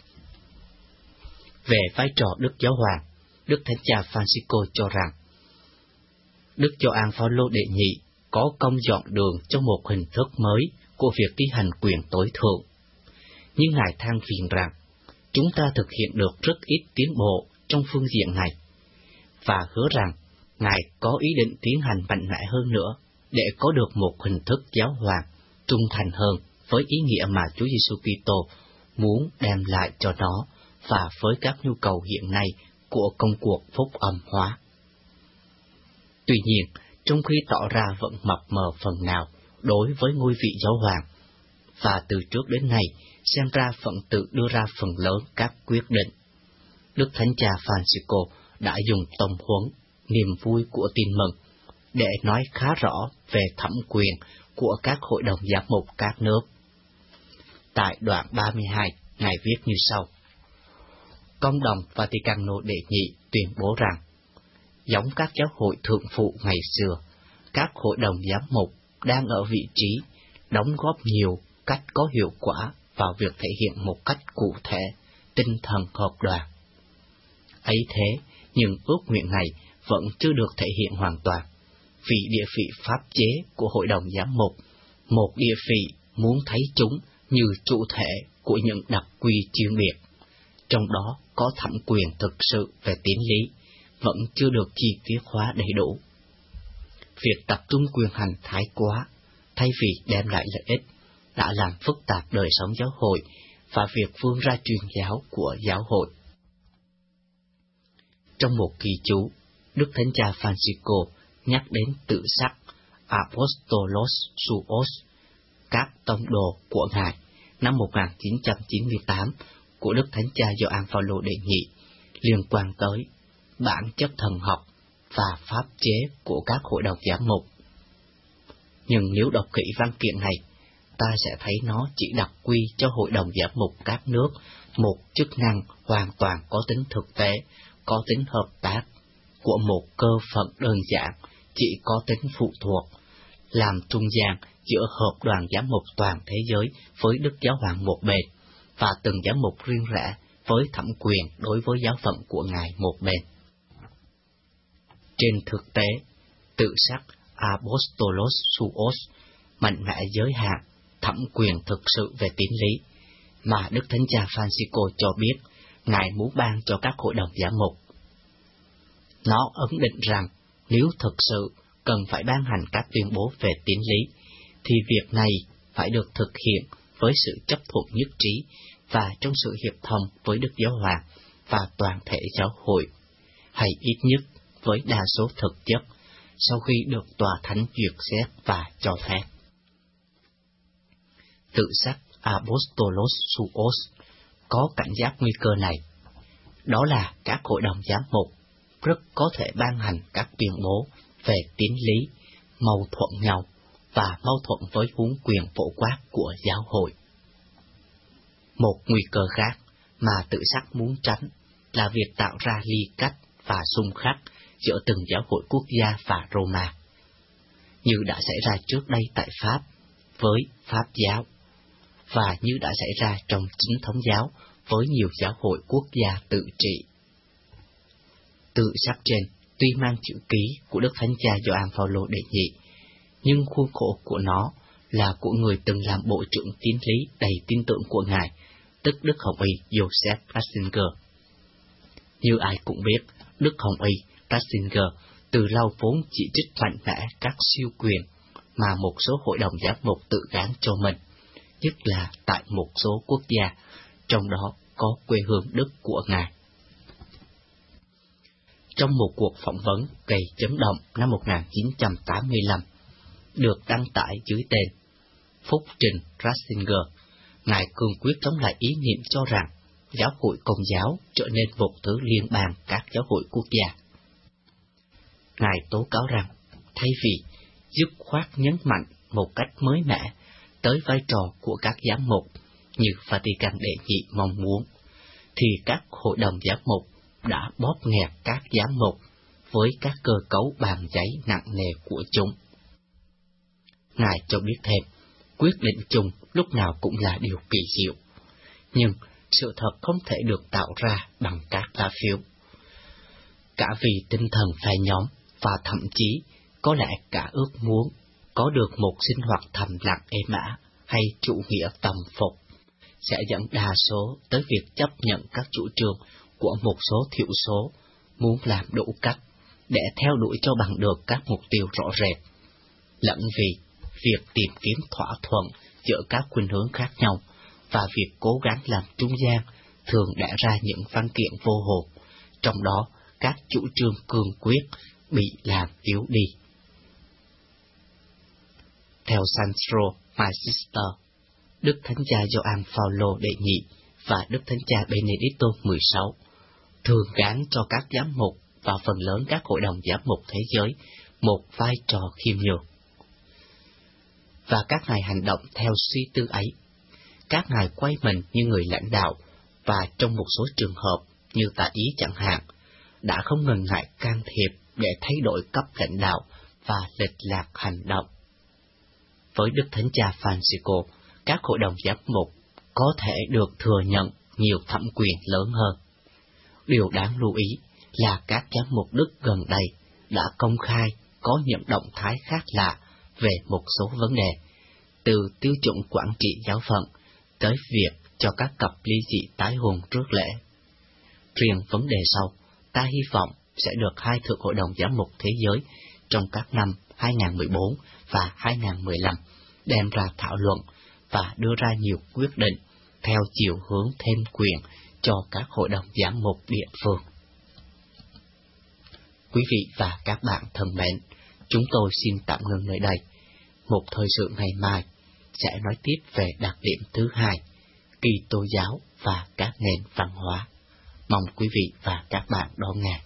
Về vai trò Đức Giáo Hoàng, Đức Thánh Cha Francisco cho rằng, Đức Gioan Phaolô đệ nhị có công dọn đường cho một hình thức mới của việc thi hành quyền tối thượng. Nhưng Ngài than phiền rằng, chúng ta thực hiện được rất ít tiến bộ trong phương diện này, và hứa rằng Ngài có ý định tiến hành mạnh mẽ hơn nữa để có được một hình thức giáo hoàng trung thành hơn với ý nghĩa mà Chúa Giêsu Kitô muốn đem lại cho nó và với các nhu cầu hiện nay của công cuộc phúc âm hóa. Tuy nhiên, trong khi tỏ ra vẫn mập mờ phần nào đối với ngôi vị giáo hoàng, và từ trước đến nay xem ra vẫn tự đưa ra phần lớn các quyết định, Đức Thánh Cha Francisco đã dùng tông huấn niềm vui của tin mừng để nói khá rõ về thẩm quyền của các hội đồng giám mục các nước. Tại đoạn 32, Ngài viết như sau. Công đồng Vaticano đệ nhị tuyên bố rằng, giống các giáo hội thượng phụ ngày xưa, các hội đồng giám mục đang ở vị trí đóng góp nhiều cách có hiệu quả vào việc thể hiện một cách cụ thể tinh thần hợp đoàn. Ấy thế, nhưng ước nguyện này vẫn chưa được thể hiện hoàn toàn, vì địa vị pháp chế của hội đồng giám mục, một địa vị muốn thấy chúng như chủ thể của những đặc quy chuyên biệt, trong đó có thẩm quyền thực sự về tín lý, vẫn chưa được chi tiết hóa đầy đủ. Việc tập trung quyền hành thái quá, thay vì đem lại lợi ích, đã làm phức tạp đời sống giáo hội và việc vươn ra truyền giáo của giáo hội. Trong một kỳ chú, Đức Thánh Cha Francisco nhắc đến tự sắc Apostolos Suos, các tông đồ của Ngài, năm 1998 của Đức Thánh Cha Gioan Phaolô đệ nhị, liên quan tới bản chất thần học và pháp chế của các hội đồng giám mục. Nhưng nếu đọc kỹ văn kiện này, ta sẽ thấy nó chỉ đặc quy cho hội đồng giám mục các nước một chức năng hoàn toàn có tính thực tế, có tính hợp tác, của một cơ phận đơn giản, chỉ có tính phụ thuộc, làm trung gian giữa hợp đoàn giám mục toàn thế giới với Đức Giáo Hoàng một bên, và từng giám mục riêng rẽ với thẩm quyền đối với giáo phận của Ngài một bên. Trên thực tế, tự sắc Apostolos Suos mạnh mẽ giới hạn thẩm quyền thực sự về tín lý, mà Đức Thánh Cha Francisco cho biết Ngài muốn ban cho các hội đồng giám mục. Nó ấn định rằng nếu thực sự cần phải ban hành các tuyên bố về tín lý, thì việc này phải được thực hiện với sự chấp thuận nhất trí và trong sự hiệp thông với Đức Giáo Hoàng và toàn thể giáo hội, hay ít nhất với đa số thực chất, sau khi được Tòa Thánh duyệt xét và cho phép. Tự sắc Apostolos Suos có cảnh giác nguy cơ này, đó là các hội đồng giám mục rất có thể ban hành các tuyên bố về tín lý mâu thuẫn nhau và mâu thuẫn với huống quyền phổ quát của giáo hội. Một nguy cơ khác mà tự sắc muốn tránh là việc tạo ra ly cách và xung khắc giữa từng giáo hội quốc gia và Roma, như đã xảy ra trước đây tại Pháp với Pháp giáo, và như đã xảy ra trong chính thống giáo với nhiều giáo hội quốc gia tự trị. Tự sắc trên tuy mang chữ ký của Đức Thánh Cha Gioan Phaolô đệ nhị, nhưng khuôn khổ của nó là của người từng làm bộ trưởng tín lý đầy tin tưởng của Ngài, tức Đức Hồng Y Joseph Ratzinger. Như ai cũng biết, Đức Hồng Y Ratzinger từ lâu vốn chỉ trích mạnh mẽ các siêu quyền mà một số hội đồng giám mục tự gán cho mình, nhất là tại một số quốc gia, trong đó có quê hương Đức của Ngài. Trong một cuộc phỏng vấn gây chấn động năm 1985, được đăng tải dưới tên Phúc Trình Ratzinger, Ngài cương quyết chống lại ý niệm cho rằng giáo hội Công giáo trở nên một thứ liên bang các giáo hội quốc gia. Ngài tố cáo rằng, thay vì dứt khoát nhấn mạnh một cách mới mẻ tới vai trò của các giám mục như Vatican đệ nhị mong muốn, thì các hội đồng giám mục đã bóp nghẹt các giám mục với các cơ cấu bàn giấy nặng nề của chúng. Ngài cho biết thêm, quyết định chung lúc nào cũng là điều kỳ diệu, nhưng sự thật không thể được tạo ra bằng các lá phiếu. Cả vì tinh thần phe nhóm và thậm chí có lẽ cả ước muốn có được một sinh hoạt thầm lặng êm ả hay chủ nghĩa tầm phục sẽ dẫn đa số tới việc chấp nhận các chủ trương của một số thiểu số muốn làm đủ cách để theo đuổi cho bằng được các mục tiêu rõ rệt, lẫn vì việc tìm kiếm thỏa thuận giữa các khuynh hướng khác nhau và việc cố gắng làm trung gian thường đẻ ra những văn kiện vô hồn, trong đó các chủ trương cương quyết bị làm yếu đi. Theo Sandro Magister, Đức Thánh Cha Gioan Phaolô đệ nhị và Đức Thánh Cha Benedicto XVI thường gán cho các giám mục và phần lớn các hội đồng giám mục thế giới một vai trò khiêm nhường. Và các ngài hành động theo suy tư ấy. Các ngài quay mình như người lãnh đạo và trong một số trường hợp, như tại Ý chẳng hạn, đã không ngần ngại can thiệp để thay đổi cấp lãnh đạo và lệch lạc hành động. Với Đức Thánh Cha Francisco, các hội đồng giám mục có thể được thừa nhận nhiều thẩm quyền lớn hơn. Điều đáng lưu ý là các giám mục Đức gần đây đã công khai có những động thái khác lạ về một số vấn đề, từ tiêu chuẩn quản trị giáo phận tới việc cho các cặp ly dị tái hôn trước lễ. Riêng vấn đề sau, ta hy vọng sẽ được hai thượng hội đồng giám mục thế giới trong các năm 2014 và 2015 đem ra thảo luận và đưa ra nhiều quyết định theo chiều hướng thêm quyền cho các hội đồng giám mục địa phương. Quý vị và các bạn thân mến, chúng tôi xin tạm ngừng nơi đây. Một thời sự ngày mai sẽ nói tiếp về đặc điểm thứ hai, Kitô giáo và các nền văn hóa. Mong quý vị và các bạn đón nghe.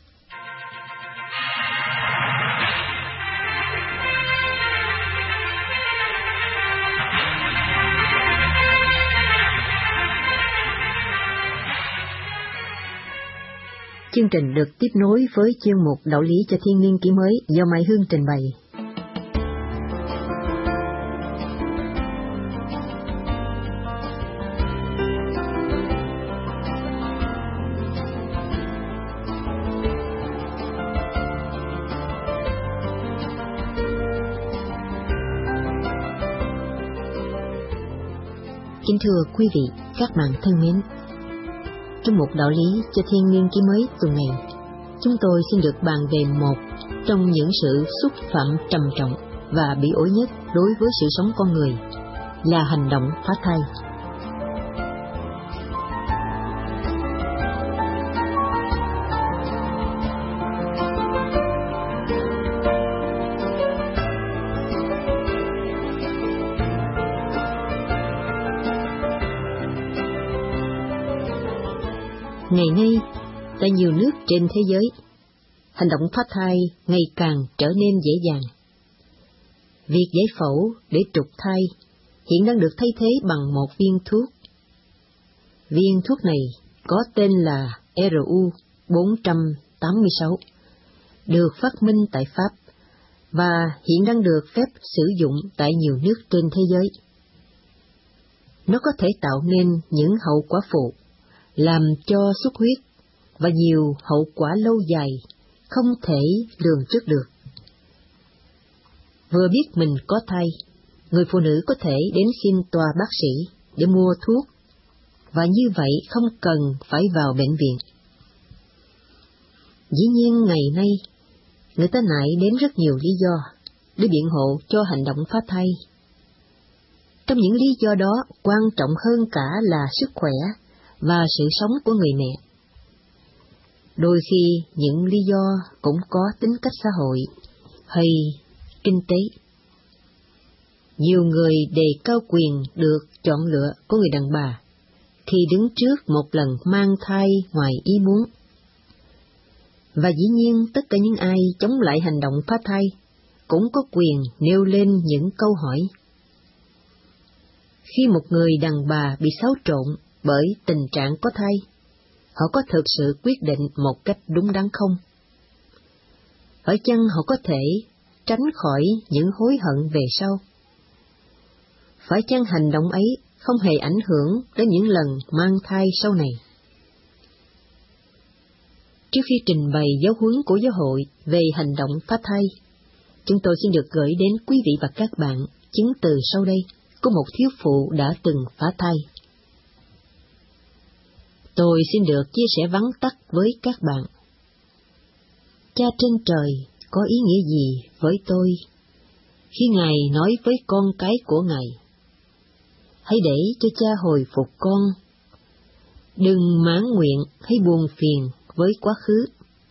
Chương trình được tiếp nối với chuyên mục Đạo lý cho thiên niên kỷ mới do Mai Hương trình bày. Kính thưa quý vị, các bạn thân mến, trong một đạo lý cho thiên niên kỷ mới tuần này, chúng tôi xin được bàn về một trong những sự xúc phạm trầm trọng và bị ổi nhất đối với sự sống con người, là hành động phá thai. Ngày nay, tại nhiều nước trên thế giới, hành động phá thai ngày càng trở nên dễ dàng. Việc giải phẫu để trục thai hiện đang được thay thế bằng một viên thuốc. Viên thuốc này có tên là RU486, được phát minh tại Pháp và hiện đang được phép sử dụng tại nhiều nước trên thế giới. Nó có thể tạo nên những hậu quả phụ, làm cho xuất huyết và nhiều hậu quả lâu dài không thể lường trước được. Vừa biết mình có thai, người phụ nữ có thể đến xin tòa bác sĩ để mua thuốc, và như vậy không cần phải vào bệnh viện. Dĩ nhiên ngày nay, người ta nại đến rất nhiều lý do để biện hộ cho hành động phá thai. Trong những lý do đó, quan trọng hơn cả là sức khỏe và sự sống của người mẹ. Đôi khi những lý do cũng có tính cách xã hội hay kinh tế. Nhiều người đề cao quyền được chọn lựa của người đàn bà khi đứng trước một lần mang thai ngoài ý muốn. Và dĩ nhiên tất cả những ai chống lại hành động phá thai cũng có quyền nêu lên những câu hỏi. Khi một người đàn bà bị xáo trộn bởi tình trạng có thai, họ có thực sự quyết định một cách đúng đắn không? Phải chăng họ có thể tránh khỏi những hối hận về sau? Phải chăng hành động ấy không hề ảnh hưởng đến những lần mang thai sau này? Trước khi trình bày giáo huấn của giáo hội về hành động phá thai, chúng tôi xin được gửi đến quý vị và các bạn chứng từ sau đây của một thiếu phụ đã từng phá thai. Tôi xin được chia sẻ vắn tắt với các bạn. Cha trên trời có ý nghĩa gì với tôi khi Ngài nói với con cái của Ngài: hãy để cho cha hồi phục con, đừng mãn nguyện hay buồn phiền với quá khứ.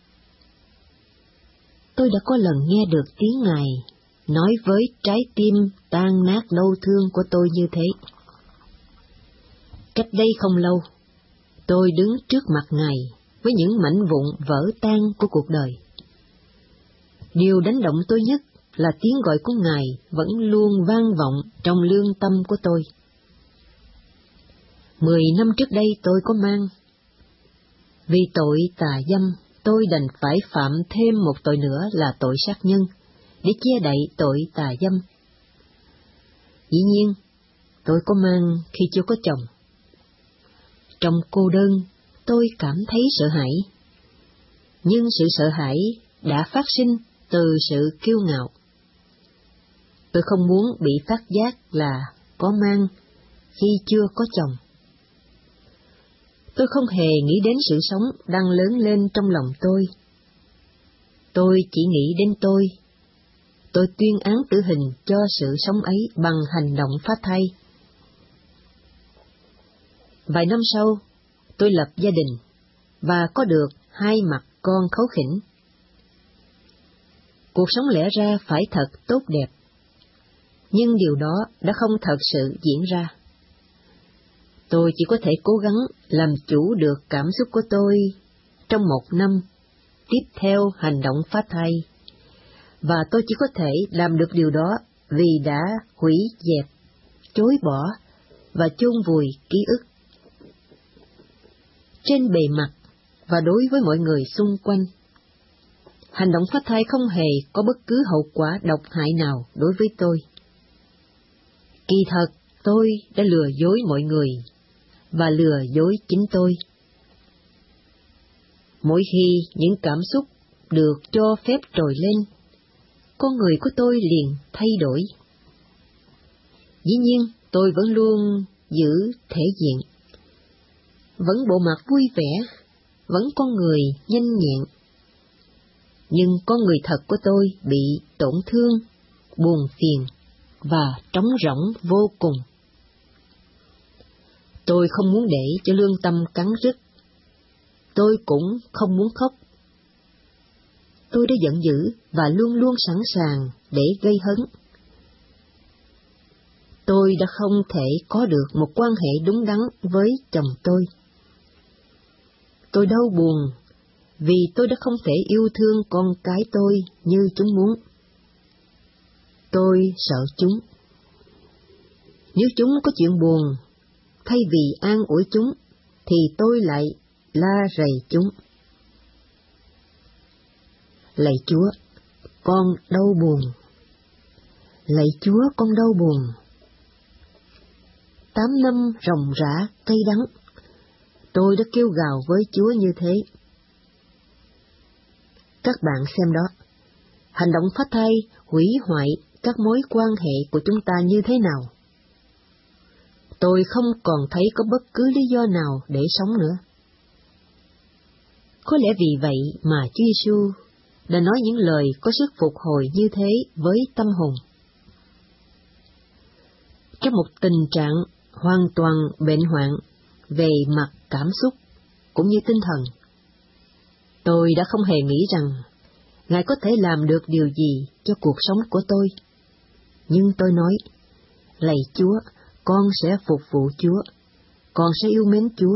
Tôi đã có lần nghe được tiếng Ngài nói với trái tim tan nát đau thương của tôi như thế. Cách đây không lâu, tôi đứng trước mặt Ngài với những mảnh vụn vỡ tan của cuộc đời. Điều đánh động tôi nhất là tiếng gọi của Ngài vẫn luôn vang vọng trong lương tâm của tôi. 10 năm trước đây tôi có mang. Vì tội tà dâm, tôi đành phải phạm thêm một tội nữa là tội sát nhân, để che đậy tội tà dâm. Dĩ nhiên, tôi có mang khi chưa có chồng. Trong cô đơn, tôi cảm thấy sợ hãi. Nhưng sự sợ hãi đã phát sinh từ sự kiêu ngạo. Tôi không muốn bị phát giác là có mang khi chưa có chồng. Tôi không hề nghĩ đến sự sống đang lớn lên trong lòng tôi. Tôi chỉ nghĩ đến tôi. Tôi tuyên án tử hình cho sự sống ấy bằng hành động phá thai. Vài năm sau, tôi lập gia đình và có được 2 mặt con kháu khỉnh. Cuộc sống lẽ ra phải thật tốt đẹp, nhưng điều đó đã không thật sự diễn ra. Tôi chỉ có thể cố gắng làm chủ được cảm xúc của tôi trong 1 năm tiếp theo hành động phá thai, và tôi chỉ có thể làm được điều đó vì đã hủy dẹp, chối bỏ và chôn vùi ký ức. Trên bề mặt và đối với mọi người xung quanh, hành động phá thai không hề có bất cứ hậu quả độc hại nào đối với tôi. Kỳ thật, tôi đã lừa dối mọi người và lừa dối chính tôi. Mỗi khi những cảm xúc được cho phép trồi lên, con người của tôi liền thay đổi. Dĩ nhiên, tôi vẫn luôn giữ thể diện, vẫn bộ mặt vui vẻ, vẫn con người nhanh nhẹn. Nhưng con người thật của tôi bị tổn thương, buồn phiền và trống rỗng vô cùng. Tôi không muốn để cho lương tâm cắn rứt. Tôi cũng không muốn khóc. Tôi đã giận dữ và luôn luôn sẵn sàng để gây hấn. Tôi đã không thể có được một quan hệ đúng đắn với chồng tôi. Tôi đau buồn vì tôi đã không thể yêu thương con cái tôi như chúng muốn. Tôi sợ chúng. Nếu chúng có chuyện buồn, thay vì an ủi chúng, thì tôi lại la rầy chúng. Lạy Chúa, con đau buồn. Lạy Chúa, con đau buồn. 8 năm ròng rã cay đắng, tôi đã kêu gào với Chúa như thế. Các bạn xem đó, hành động phá thai hủy hoại các mối quan hệ của chúng ta như thế nào. Tôi không còn thấy có bất cứ lý do nào để sống nữa. Có lẽ vì vậy mà Chúa Giêsu đã nói những lời có sức phục hồi như thế với tâm hồn. Trong một tình trạng hoàn toàn bệnh hoạn về mặt cảm xúc cũng như tinh thần, tôi đã không hề nghĩ rằng Ngài có thể làm được điều gì cho cuộc sống của tôi. Nhưng tôi nói, lạy Chúa, con sẽ phục vụ Chúa, con sẽ yêu mến Chúa.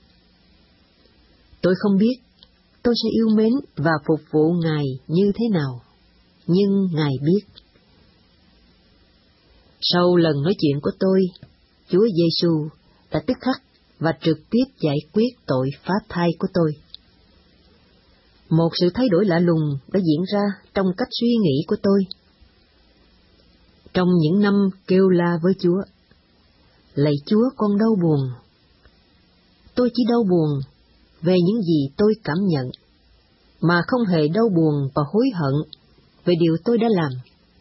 Tôi không biết tôi sẽ yêu mến và phục vụ Ngài như thế nào, nhưng Ngài biết. Sau lần nói chuyện của tôi, Chúa Giêsu đã tức khắc và trực tiếp giải quyết tội phá thai của tôi. Một sự thay đổi lạ lùng đã diễn ra trong cách suy nghĩ của tôi. Trong những năm kêu la với Chúa, lạy Chúa, con đau buồn. Tôi chỉ đau buồn về những gì tôi cảm nhận, mà không hề đau buồn và hối hận về điều tôi đã làm.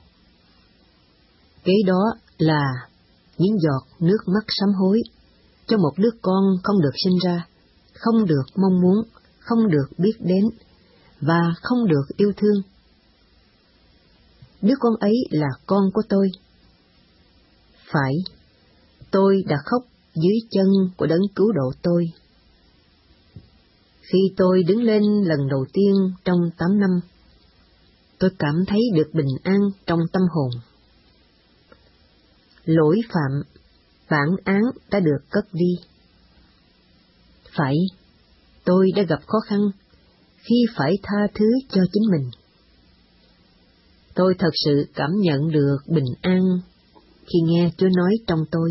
Kế đó là những giọt nước mắt sám hối cho một đứa con không được sinh ra, không được mong muốn, không được biết đến và không được yêu thương. Đứa con ấy là con của tôi. Phải, tôi đã khóc dưới chân của Đấng cứu độ tôi. Khi tôi đứng lên lần đầu tiên trong 8 năm, tôi cảm thấy được bình an trong tâm hồn. Lỗi phạm, bản án đã được cất đi. Phải, tôi đã gặp khó khăn khi phải tha thứ cho chính mình. Tôi thật sự cảm nhận được bình an khi nghe Chúa nói trong tôi.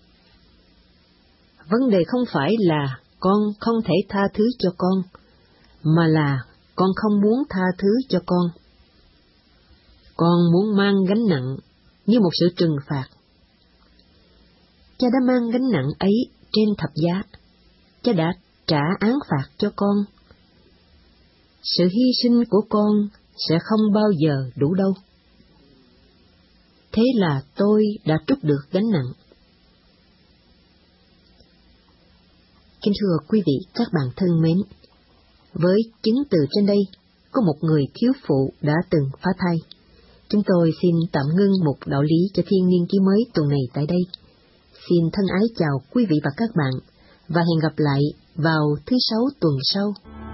Vấn đề không phải là con không thể tha thứ cho con, mà là con không muốn tha thứ cho con. con muốn mang gánh nặng như một sự trừng phạt. Cha đã mang gánh nặng ấy trên thập giá. Cha đã trả án phạt cho con. Sự hy sinh của con sẽ không bao giờ đủ đâu. Thế là tôi đã trút được gánh nặng. Kính thưa quý vị, các bạn thân mến, với chứng từ trên đây, có một người thiếu phụ đã từng phá thai. Chúng tôi xin tạm ngưng một đạo lý cho thiên niên ký mới tuần này tại đây. Xin thân ái chào quý vị và các bạn, và hẹn gặp lại vào thứ Sáu tuần sau.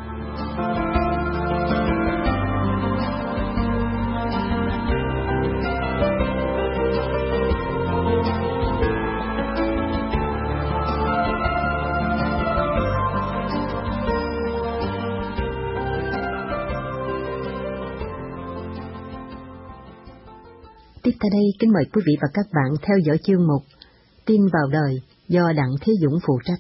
Tiếp theo đây, kính mời quý vị và các bạn theo dõi chương mục Tin vào đời do Đặng Thế Dũng phụ trách.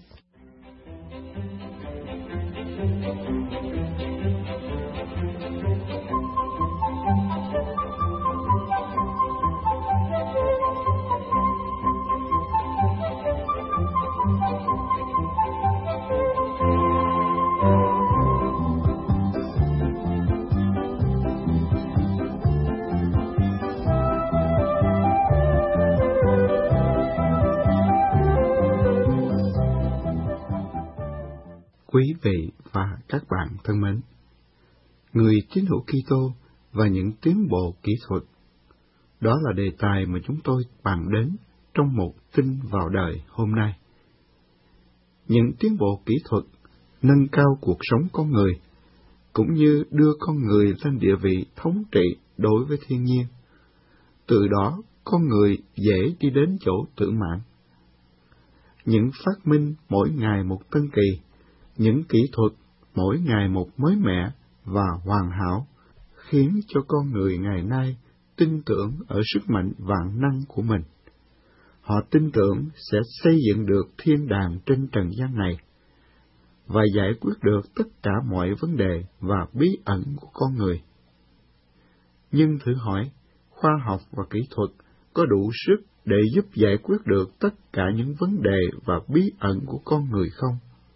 Quý vị và các bạn thân mến, người tín hữu Kitô và những tiến bộ kỹ thuật, đó là đề tài mà chúng tôi bàn đến trong một tin vào đời hôm nay. Những tiến bộ kỹ thuật nâng cao cuộc sống con người, cũng như đưa con người lên địa vị thống trị đối với thiên nhiên. Từ đó, con người dễ đi đến chỗ tự mãn. Những phát minh mỗi ngày một tân kỳ, những kỹ thuật mỗi ngày một mới mẻ và hoàn hảo, khiến cho con người ngày nay tin tưởng ở sức mạnh vạn năng của mình. Họ tin tưởng sẽ xây dựng được thiên đàng trên trần gian này, và giải quyết được tất cả mọi vấn đề và bí ẩn của con người. Nhưng thử hỏi, khoa học và kỹ thuật có đủ sức để giúp giải quyết được tất cả những vấn đề và bí ẩn của con người không?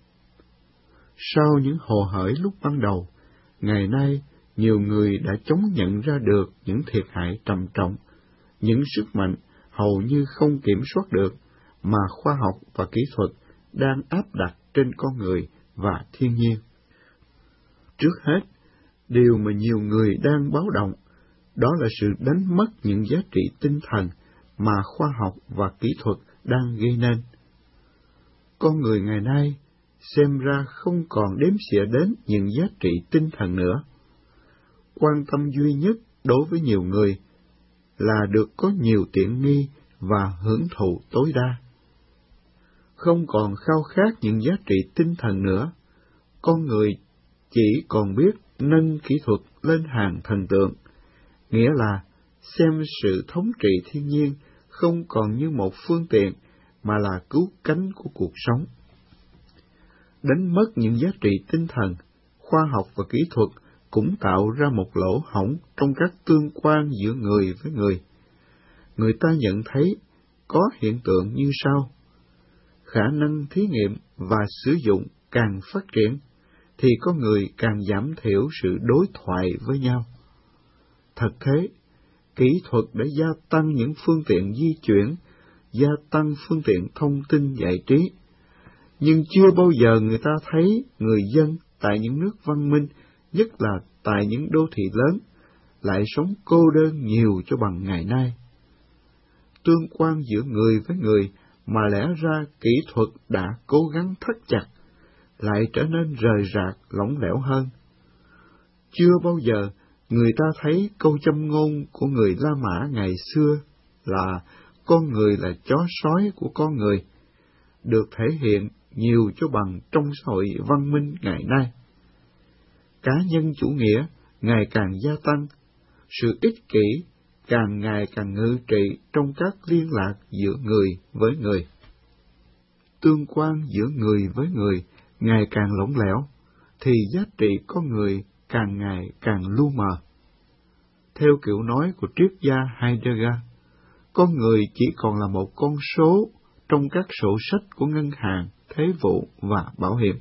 Sau những hồ hởi lúc ban đầu, ngày nay nhiều người đã chống nhận ra được những thiệt hại trầm trọng, những sức mạnh hầu như không kiểm soát được mà khoa học và kỹ thuật đang áp đặt trên con người và thiên nhiên. Trước hết, điều mà nhiều người đang báo động, đó là sự đánh mất những giá trị tinh thần mà khoa học và kỹ thuật đang gây nên. Con người ngày nay xem ra không còn đếm xỉa đến những giá trị tinh thần nữa. Quan tâm duy nhất đối với nhiều người là được có nhiều tiện nghi và hưởng thụ tối đa. Không còn khao khát những giá trị tinh thần nữa, con người chỉ còn biết nâng kỹ thuật lên hàng thần tượng, nghĩa là xem sự thống trị thiên nhiên không còn như một phương tiện mà là cứu cánh của cuộc sống. Đánh mất những giá trị tinh thần, khoa học và kỹ thuật cũng tạo ra một lỗ hổng trong các tương quan giữa người với người. Người ta nhận thấy có hiện tượng như sau: khả năng thí nghiệm và sử dụng càng phát triển, thì con người càng giảm thiểu sự đối thoại với nhau. Thật thế, kỹ thuật đã gia tăng những phương tiện di chuyển, gia tăng phương tiện thông tin giải trí, nhưng chưa bao giờ người ta thấy người dân tại những nước văn minh, nhất là tại những đô thị lớn, lại sống cô đơn nhiều cho bằng ngày nay. Tương quan giữa người với người mà lẽ ra kỹ thuật đã cố gắng thắt chặt, lại trở nên rời rạc, lỏng lẻo hơn. Chưa bao giờ người ta thấy câu châm ngôn của người La Mã ngày xưa là con người là chó sói của con người, được thể hiện nhiều cho bằng trong xã hội văn minh ngày nay. Cá nhân chủ nghĩa ngày càng gia tăng, sự ích kỷ càng ngày càng ngự trị trong các liên lạc giữa người với người. Tương quan giữa người với người ngày càng lỏng lẻo, thì giá trị con người càng ngày càng lu mờ. Theo kiểu nói của triết gia Heidegger, con người chỉ còn là một con số trong các sổ sách của ngân hàng, thế vụ và bảo hiểm.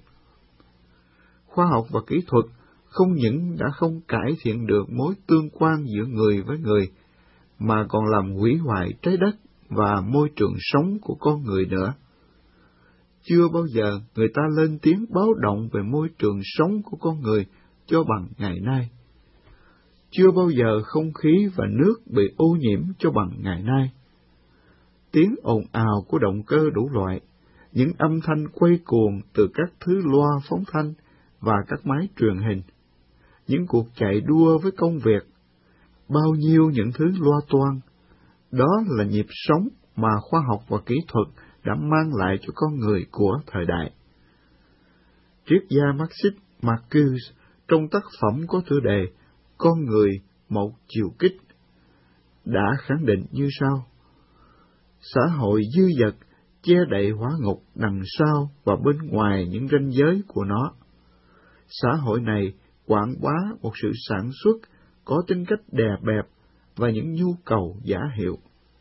Khoa học và kỹ thuật không những đã không cải thiện được mối tương quan giữa người với người, mà còn làm hủy hoại trái đất và môi trường sống của con người nữa. Chưa bao giờ người ta lên tiếng báo động về môi trường sống của con người cho bằng ngày nay. Chưa bao giờ không khí và nước bị ô nhiễm cho bằng ngày nay. Tiếng ồn ào của động cơ đủ loại, những âm thanh quay cuồng từ các thứ loa phóng thanh và các máy truyền hình, những cuộc chạy đua với công việc, bao nhiêu những thứ loa toan, đó là nhịp sống mà khoa học và kỹ thuật đã mang lại cho con người của thời đại. Triết gia Marxist Marcuse trong tác phẩm có tựa đề Con người một chiều kích đã khẳng định như sau: xã hội dư dật che đậy hỏa ngục đằng sau và bên ngoài những ranh giới của nó. Xã hội này quảng bá một sự sản xuất có tính cách đè bẹp và những nhu cầu giả hiệu.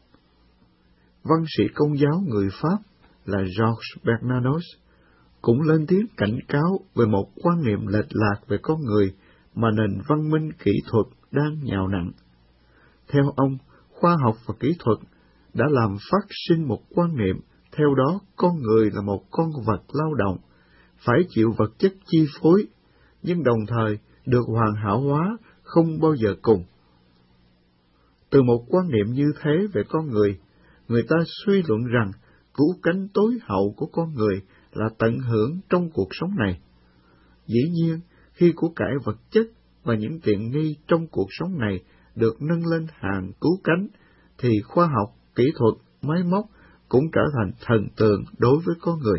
Văn sĩ Công giáo người Pháp là Georges Bernanos cũng lên tiếng cảnh cáo về một quan niệm lệch lạc về con người mà nền văn minh kỹ thuật đang nhào nặn. Theo ông, khoa học và kỹ thuật đã làm phát sinh một quan niệm, theo đó con người là một con vật lao động, phải chịu vật chất chi phối, nhưng đồng thời được hoàn hảo hóa không bao giờ cùng. Từ một quan niệm như thế về con người, người ta suy luận rằng cứu cánh tối hậu của con người là tận hưởng trong cuộc sống này. Dĩ nhiên, khi của cải vật chất và những tiện nghi trong cuộc sống này được nâng lên hàng cứu cánh, thì khoa học, kỹ thuật, máy móc cũng trở thành thần tượng đối với con người.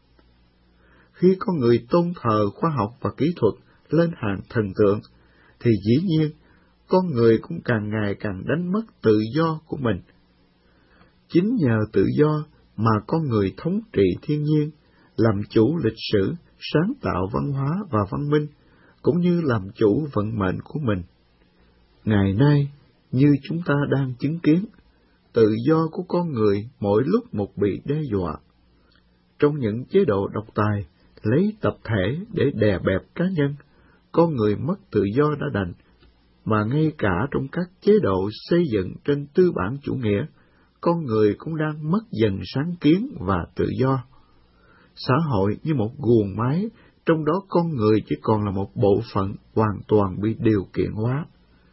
Khi con người tôn thờ khoa học và kỹ thuật lên hàng thần tượng, thì dĩ nhiên con người cũng càng ngày càng đánh mất tự do của mình. Chính nhờ tự do mà con người thống trị thiên nhiên, làm chủ lịch sử, sáng tạo văn hóa và văn minh, cũng như làm chủ vận mệnh của mình. Ngày nay, như chúng ta đang chứng kiến, tự do của con người mỗi lúc một bị đe dọa. Trong những chế độ độc tài, lấy tập thể để đè bẹp cá nhân, con người mất tự do đã đành, mà ngay cả trong các chế độ xây dựng trên tư bản chủ nghĩa, con người cũng đang mất dần sáng kiến và tự do. Xã hội như một guồng máy, trong đó con người chỉ còn là một bộ phận hoàn toàn bị điều kiện hóa.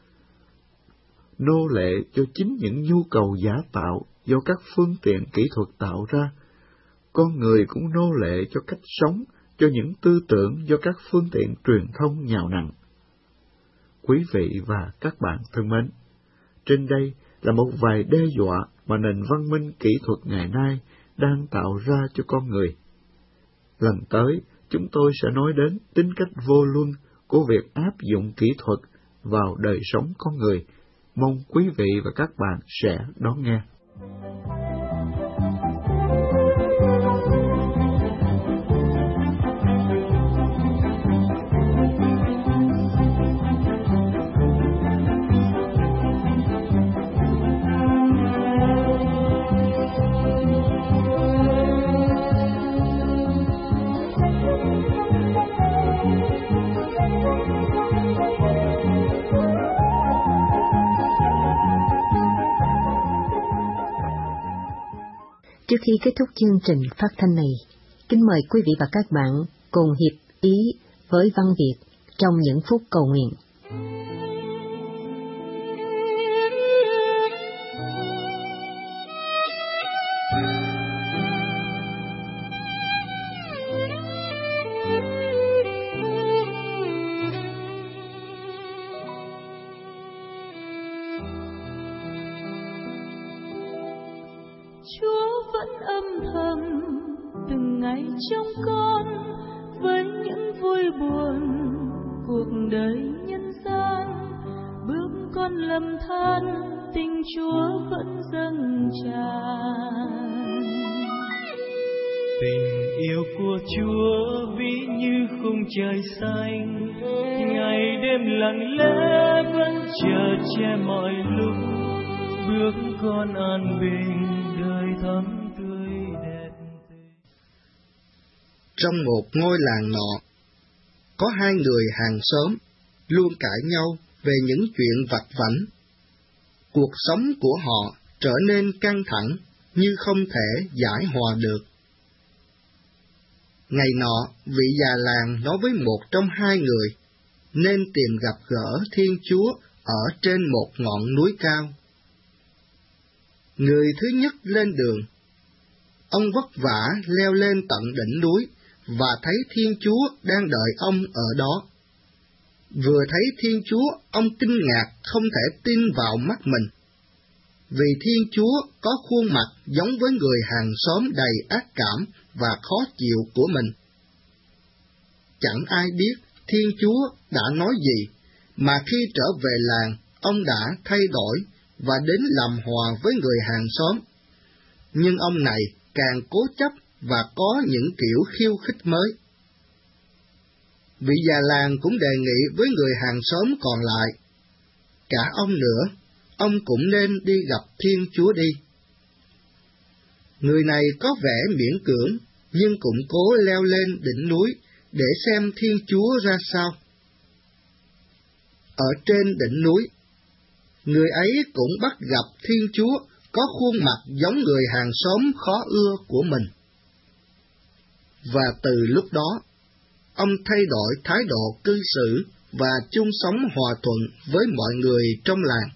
Nô lệ cho chính những nhu cầu giả tạo do các phương tiện kỹ thuật tạo ra, con người cũng nô lệ cho cách sống, cho những tư tưởng do các phương tiện truyền thông nhào nặn. Quý vị và các bạn thân mến, trên đây là một vài đe dọa mà nền văn minh kỹ thuật ngày nay đang tạo ra cho con người. Lần tới, chúng tôi sẽ nói đến tính cách vô luân của việc áp dụng kỹ thuật vào đời sống con người. Mong quý vị và các bạn sẽ đón nghe. Trước khi kết thúc chương trình phát thanh này, kính mời quý vị và các bạn cùng hiệp ý với Văn Việt trong những phút cầu nguyện. Chúa vẫn âm thầm từng ngày trong con với những vui buồn cuộc đời nhân gian. Bước con lầm than tình Chúa vẫn dâng tràn. Tình yêu của Chúa ví như khung trời xanh, ngày đêm lặng lẽ vẫn chở che mọi lúc, bước con an bình đời thắm tươi đẹp. Trong một ngôi làng nọ, có hai người hàng xóm luôn cãi nhau về những chuyện vặt vãnh. Cuộc sống của họ trở nên căng thẳng như không thể giải hòa được. Ngày nọ, vị già làng nói với một trong hai người nên tìm gặp gỡ Thiên Chúa ở trên một ngọn núi cao. Người thứ nhất lên đường. Ông vất vả leo lên tận đỉnh núi và thấy Thiên Chúa đang đợi ông ở đó. Vừa thấy Thiên Chúa, ông kinh ngạc không thể tin vào mắt mình, vì Thiên Chúa có khuôn mặt giống với người hàng xóm đầy ác cảm và khó chịu của mình. Chẳng ai biết Thiên Chúa đã nói gì, mà khi trở về làng, ông đã thay đổi và đến làm hòa với người hàng xóm. Nhưng ông này càng cố chấp và có những kiểu khiêu khích mới. Vị già làng cũng đề nghị với người hàng xóm còn lại, cả ông nữa, ông cũng nên đi gặp Thiên Chúa đi. Người này có vẻ miễn cưỡng, nhưng cũng cố leo lên đỉnh núi để xem Thiên Chúa ra sao. Ở trên đỉnh núi, người ấy cũng bắt gặp Thiên Chúa có khuôn mặt giống người hàng xóm khó ưa của mình. Và từ lúc đó, ông thay đổi thái độ cư xử và chung sống hòa thuận với mọi người trong làng.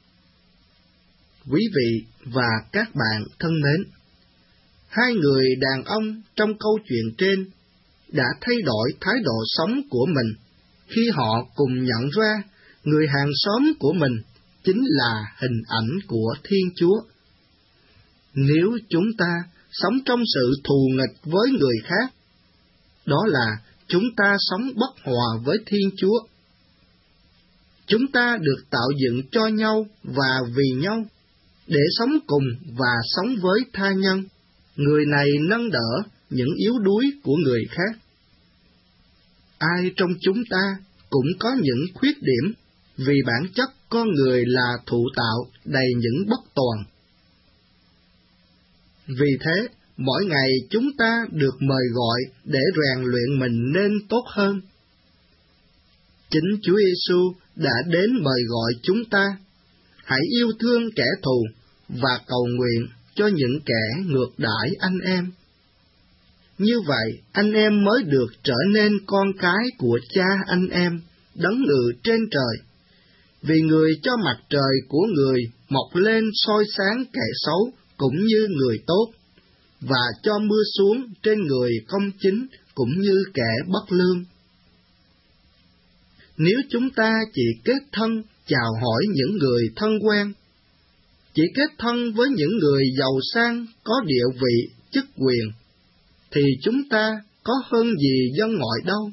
Quý vị và các bạn thân mến, hai người đàn ông trong câu chuyện trên đã thay đổi thái độ sống của mình khi họ cùng nhận ra người hàng xóm của mình chính là hình ảnh của Thiên Chúa. Nếu chúng ta sống trong sự thù nghịch với người khác, đó là chúng ta sống bất hòa với Thiên Chúa. Chúng ta được tạo dựng cho nhau và vì nhau, để sống cùng và sống với tha nhân, người này nâng đỡ những yếu đuối của người khác. Ai trong chúng ta cũng có những khuyết điểm, vì bản chất con người là thụ tạo đầy những bất toàn. Vì thế, mỗi ngày chúng ta được mời gọi để rèn luyện mình nên tốt hơn. Chính Chúa Giêsu đã đến mời gọi chúng ta, hãy yêu thương kẻ thù và cầu nguyện cho những kẻ ngược đãi anh em. Như vậy, anh em mới được trở nên con cái của Cha anh em, đấng ngự trên trời. Vì người cho mặt trời của người mọc lên soi sáng kẻ xấu cũng như người tốt, và cho mưa xuống trên người công chính cũng như kẻ bất lương. Nếu chúng ta chỉ kết thân chào hỏi những người thân quen, chỉ kết thân với những người giàu sang có địa vị, chức quyền, thì chúng ta có hơn gì dân ngoại đâu.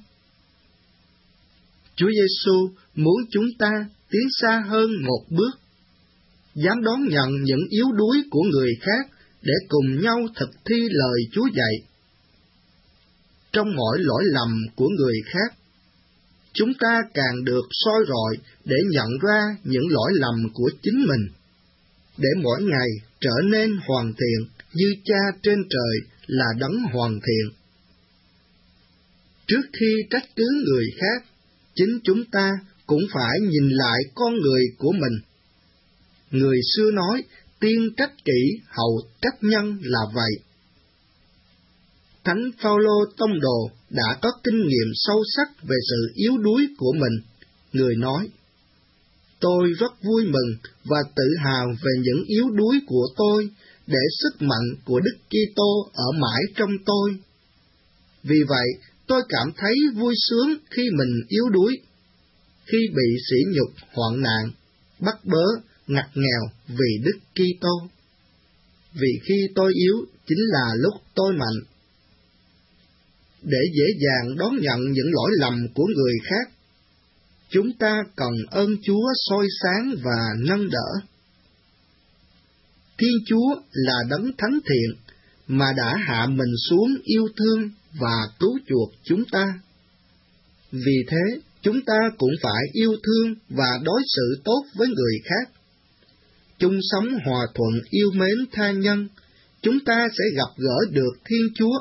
Chúa Giêsu muốn chúng ta tiến xa hơn một bước, dám đón nhận những yếu đuối của người khác để cùng nhau thực thi lời Chúa dạy. Trong mỗi lỗi lầm của người khác, chúng ta càng được soi rọi để nhận ra những lỗi lầm của chính mình, để mỗi ngày trở nên hoàn thiện như Cha trên trời là đấng hoàn thiện. Trước khi trách cứ người khác, chính chúng ta cũng phải nhìn lại con người của mình. Người xưa nói, tiên trách kỹ, hậu trách nhân là vậy. Thánh Phaolô tông đồ đã có kinh nghiệm sâu sắc về sự yếu đuối của mình. Người nói, tôi rất vui mừng và tự hào về những yếu đuối của tôi, để sức mạnh của Đức Kitô ở mãi trong tôi. Vì vậy, tôi cảm thấy vui sướng khi mình yếu đuối, khi bị sỉ nhục, hoạn nạn, bắt bớ, ngặt nghèo vì Đức Kitô. Vì khi tôi yếu chính là lúc tôi mạnh. Để dễ dàng đón nhận những lỗi lầm của người khác, chúng ta cần ơn Chúa soi sáng và nâng đỡ. Thiên Chúa là đấng thánh thiện mà đã hạ mình xuống yêu thương và cứu chuộc chúng ta. Vì thế, chúng ta cũng phải yêu thương và đối xử tốt với người khác. Chung sống hòa thuận yêu mến tha nhân, chúng ta sẽ gặp gỡ được Thiên Chúa.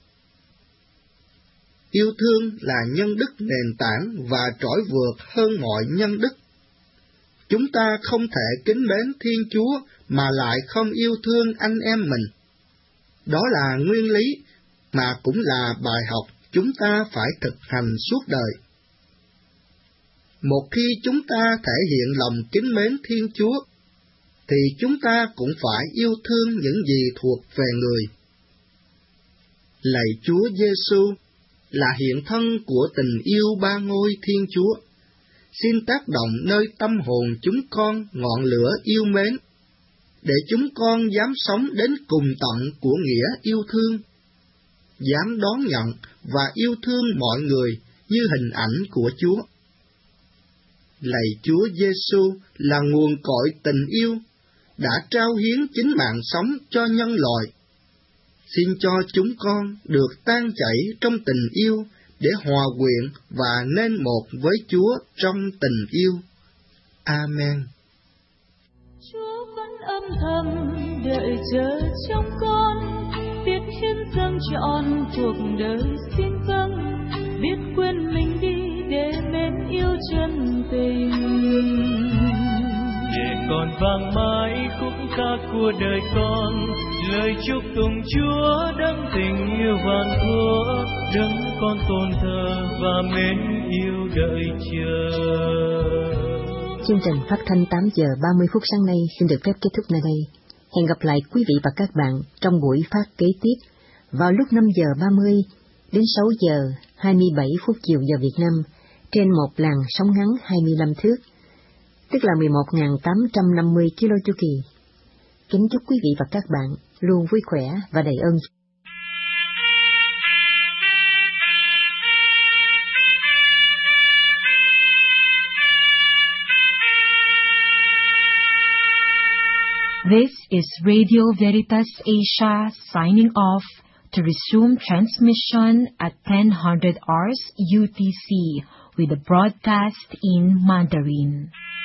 Yêu thương là nhân đức nền tảng và trỗi vượt hơn mọi nhân đức. Chúng ta không thể kính mến Thiên Chúa mà lại không yêu thương anh em mình. Đó là nguyên lý mà cũng là bài học chúng ta phải thực hành suốt đời. Một khi chúng ta thể hiện lòng kính mến Thiên Chúa, thì chúng ta cũng phải yêu thương những gì thuộc về người. Lạy Chúa Giêsu là hiện thân của tình yêu ba ngôi Thiên Chúa. Xin tác động nơi tâm hồn chúng con ngọn lửa yêu mến, để chúng con dám sống đến cùng tận của nghĩa yêu thương, dám đón nhận và yêu thương mọi người như hình ảnh của Chúa. Lạy Chúa Giêsu là nguồn cội tình yêu, đã trao hiến chính mạng sống cho nhân loại. Xin cho chúng con được tan chảy trong tình yêu để hòa quyện và nên một với Chúa trong tình yêu. Amen. Chúa vẫn âm thầm đợi chờ trong con, biết hiến dâng trọn cuộc đời xin vâng, biết quên mình đi để mến yêu chân tình. Để con vang mãi khúc ca của đời con, lời chúc tụng Chúa đấng tình yêu vạn thuở, đấng con tôn thờ và mến yêu đợi chờ. Chương trình phát thanh 8 giờ 30 phút sáng nay xin được phép kết thúc nơi đây. Hẹn gặp lại quý vị và các bạn trong buổi phát kế tiếp vào lúc 5 giờ 30 đến 6 giờ 27 phút chiều giờ Việt Nam trên một làn sóng ngắn 25 thước, tức là 11.850 kilo chu kỳ. Kính chúc quý vị và các bạn luôn vui khỏe và đầy ơn. This is Radio Veritas Asia signing off to resume transmission at 10:00 hours UTC with the broadcast in Mandarin.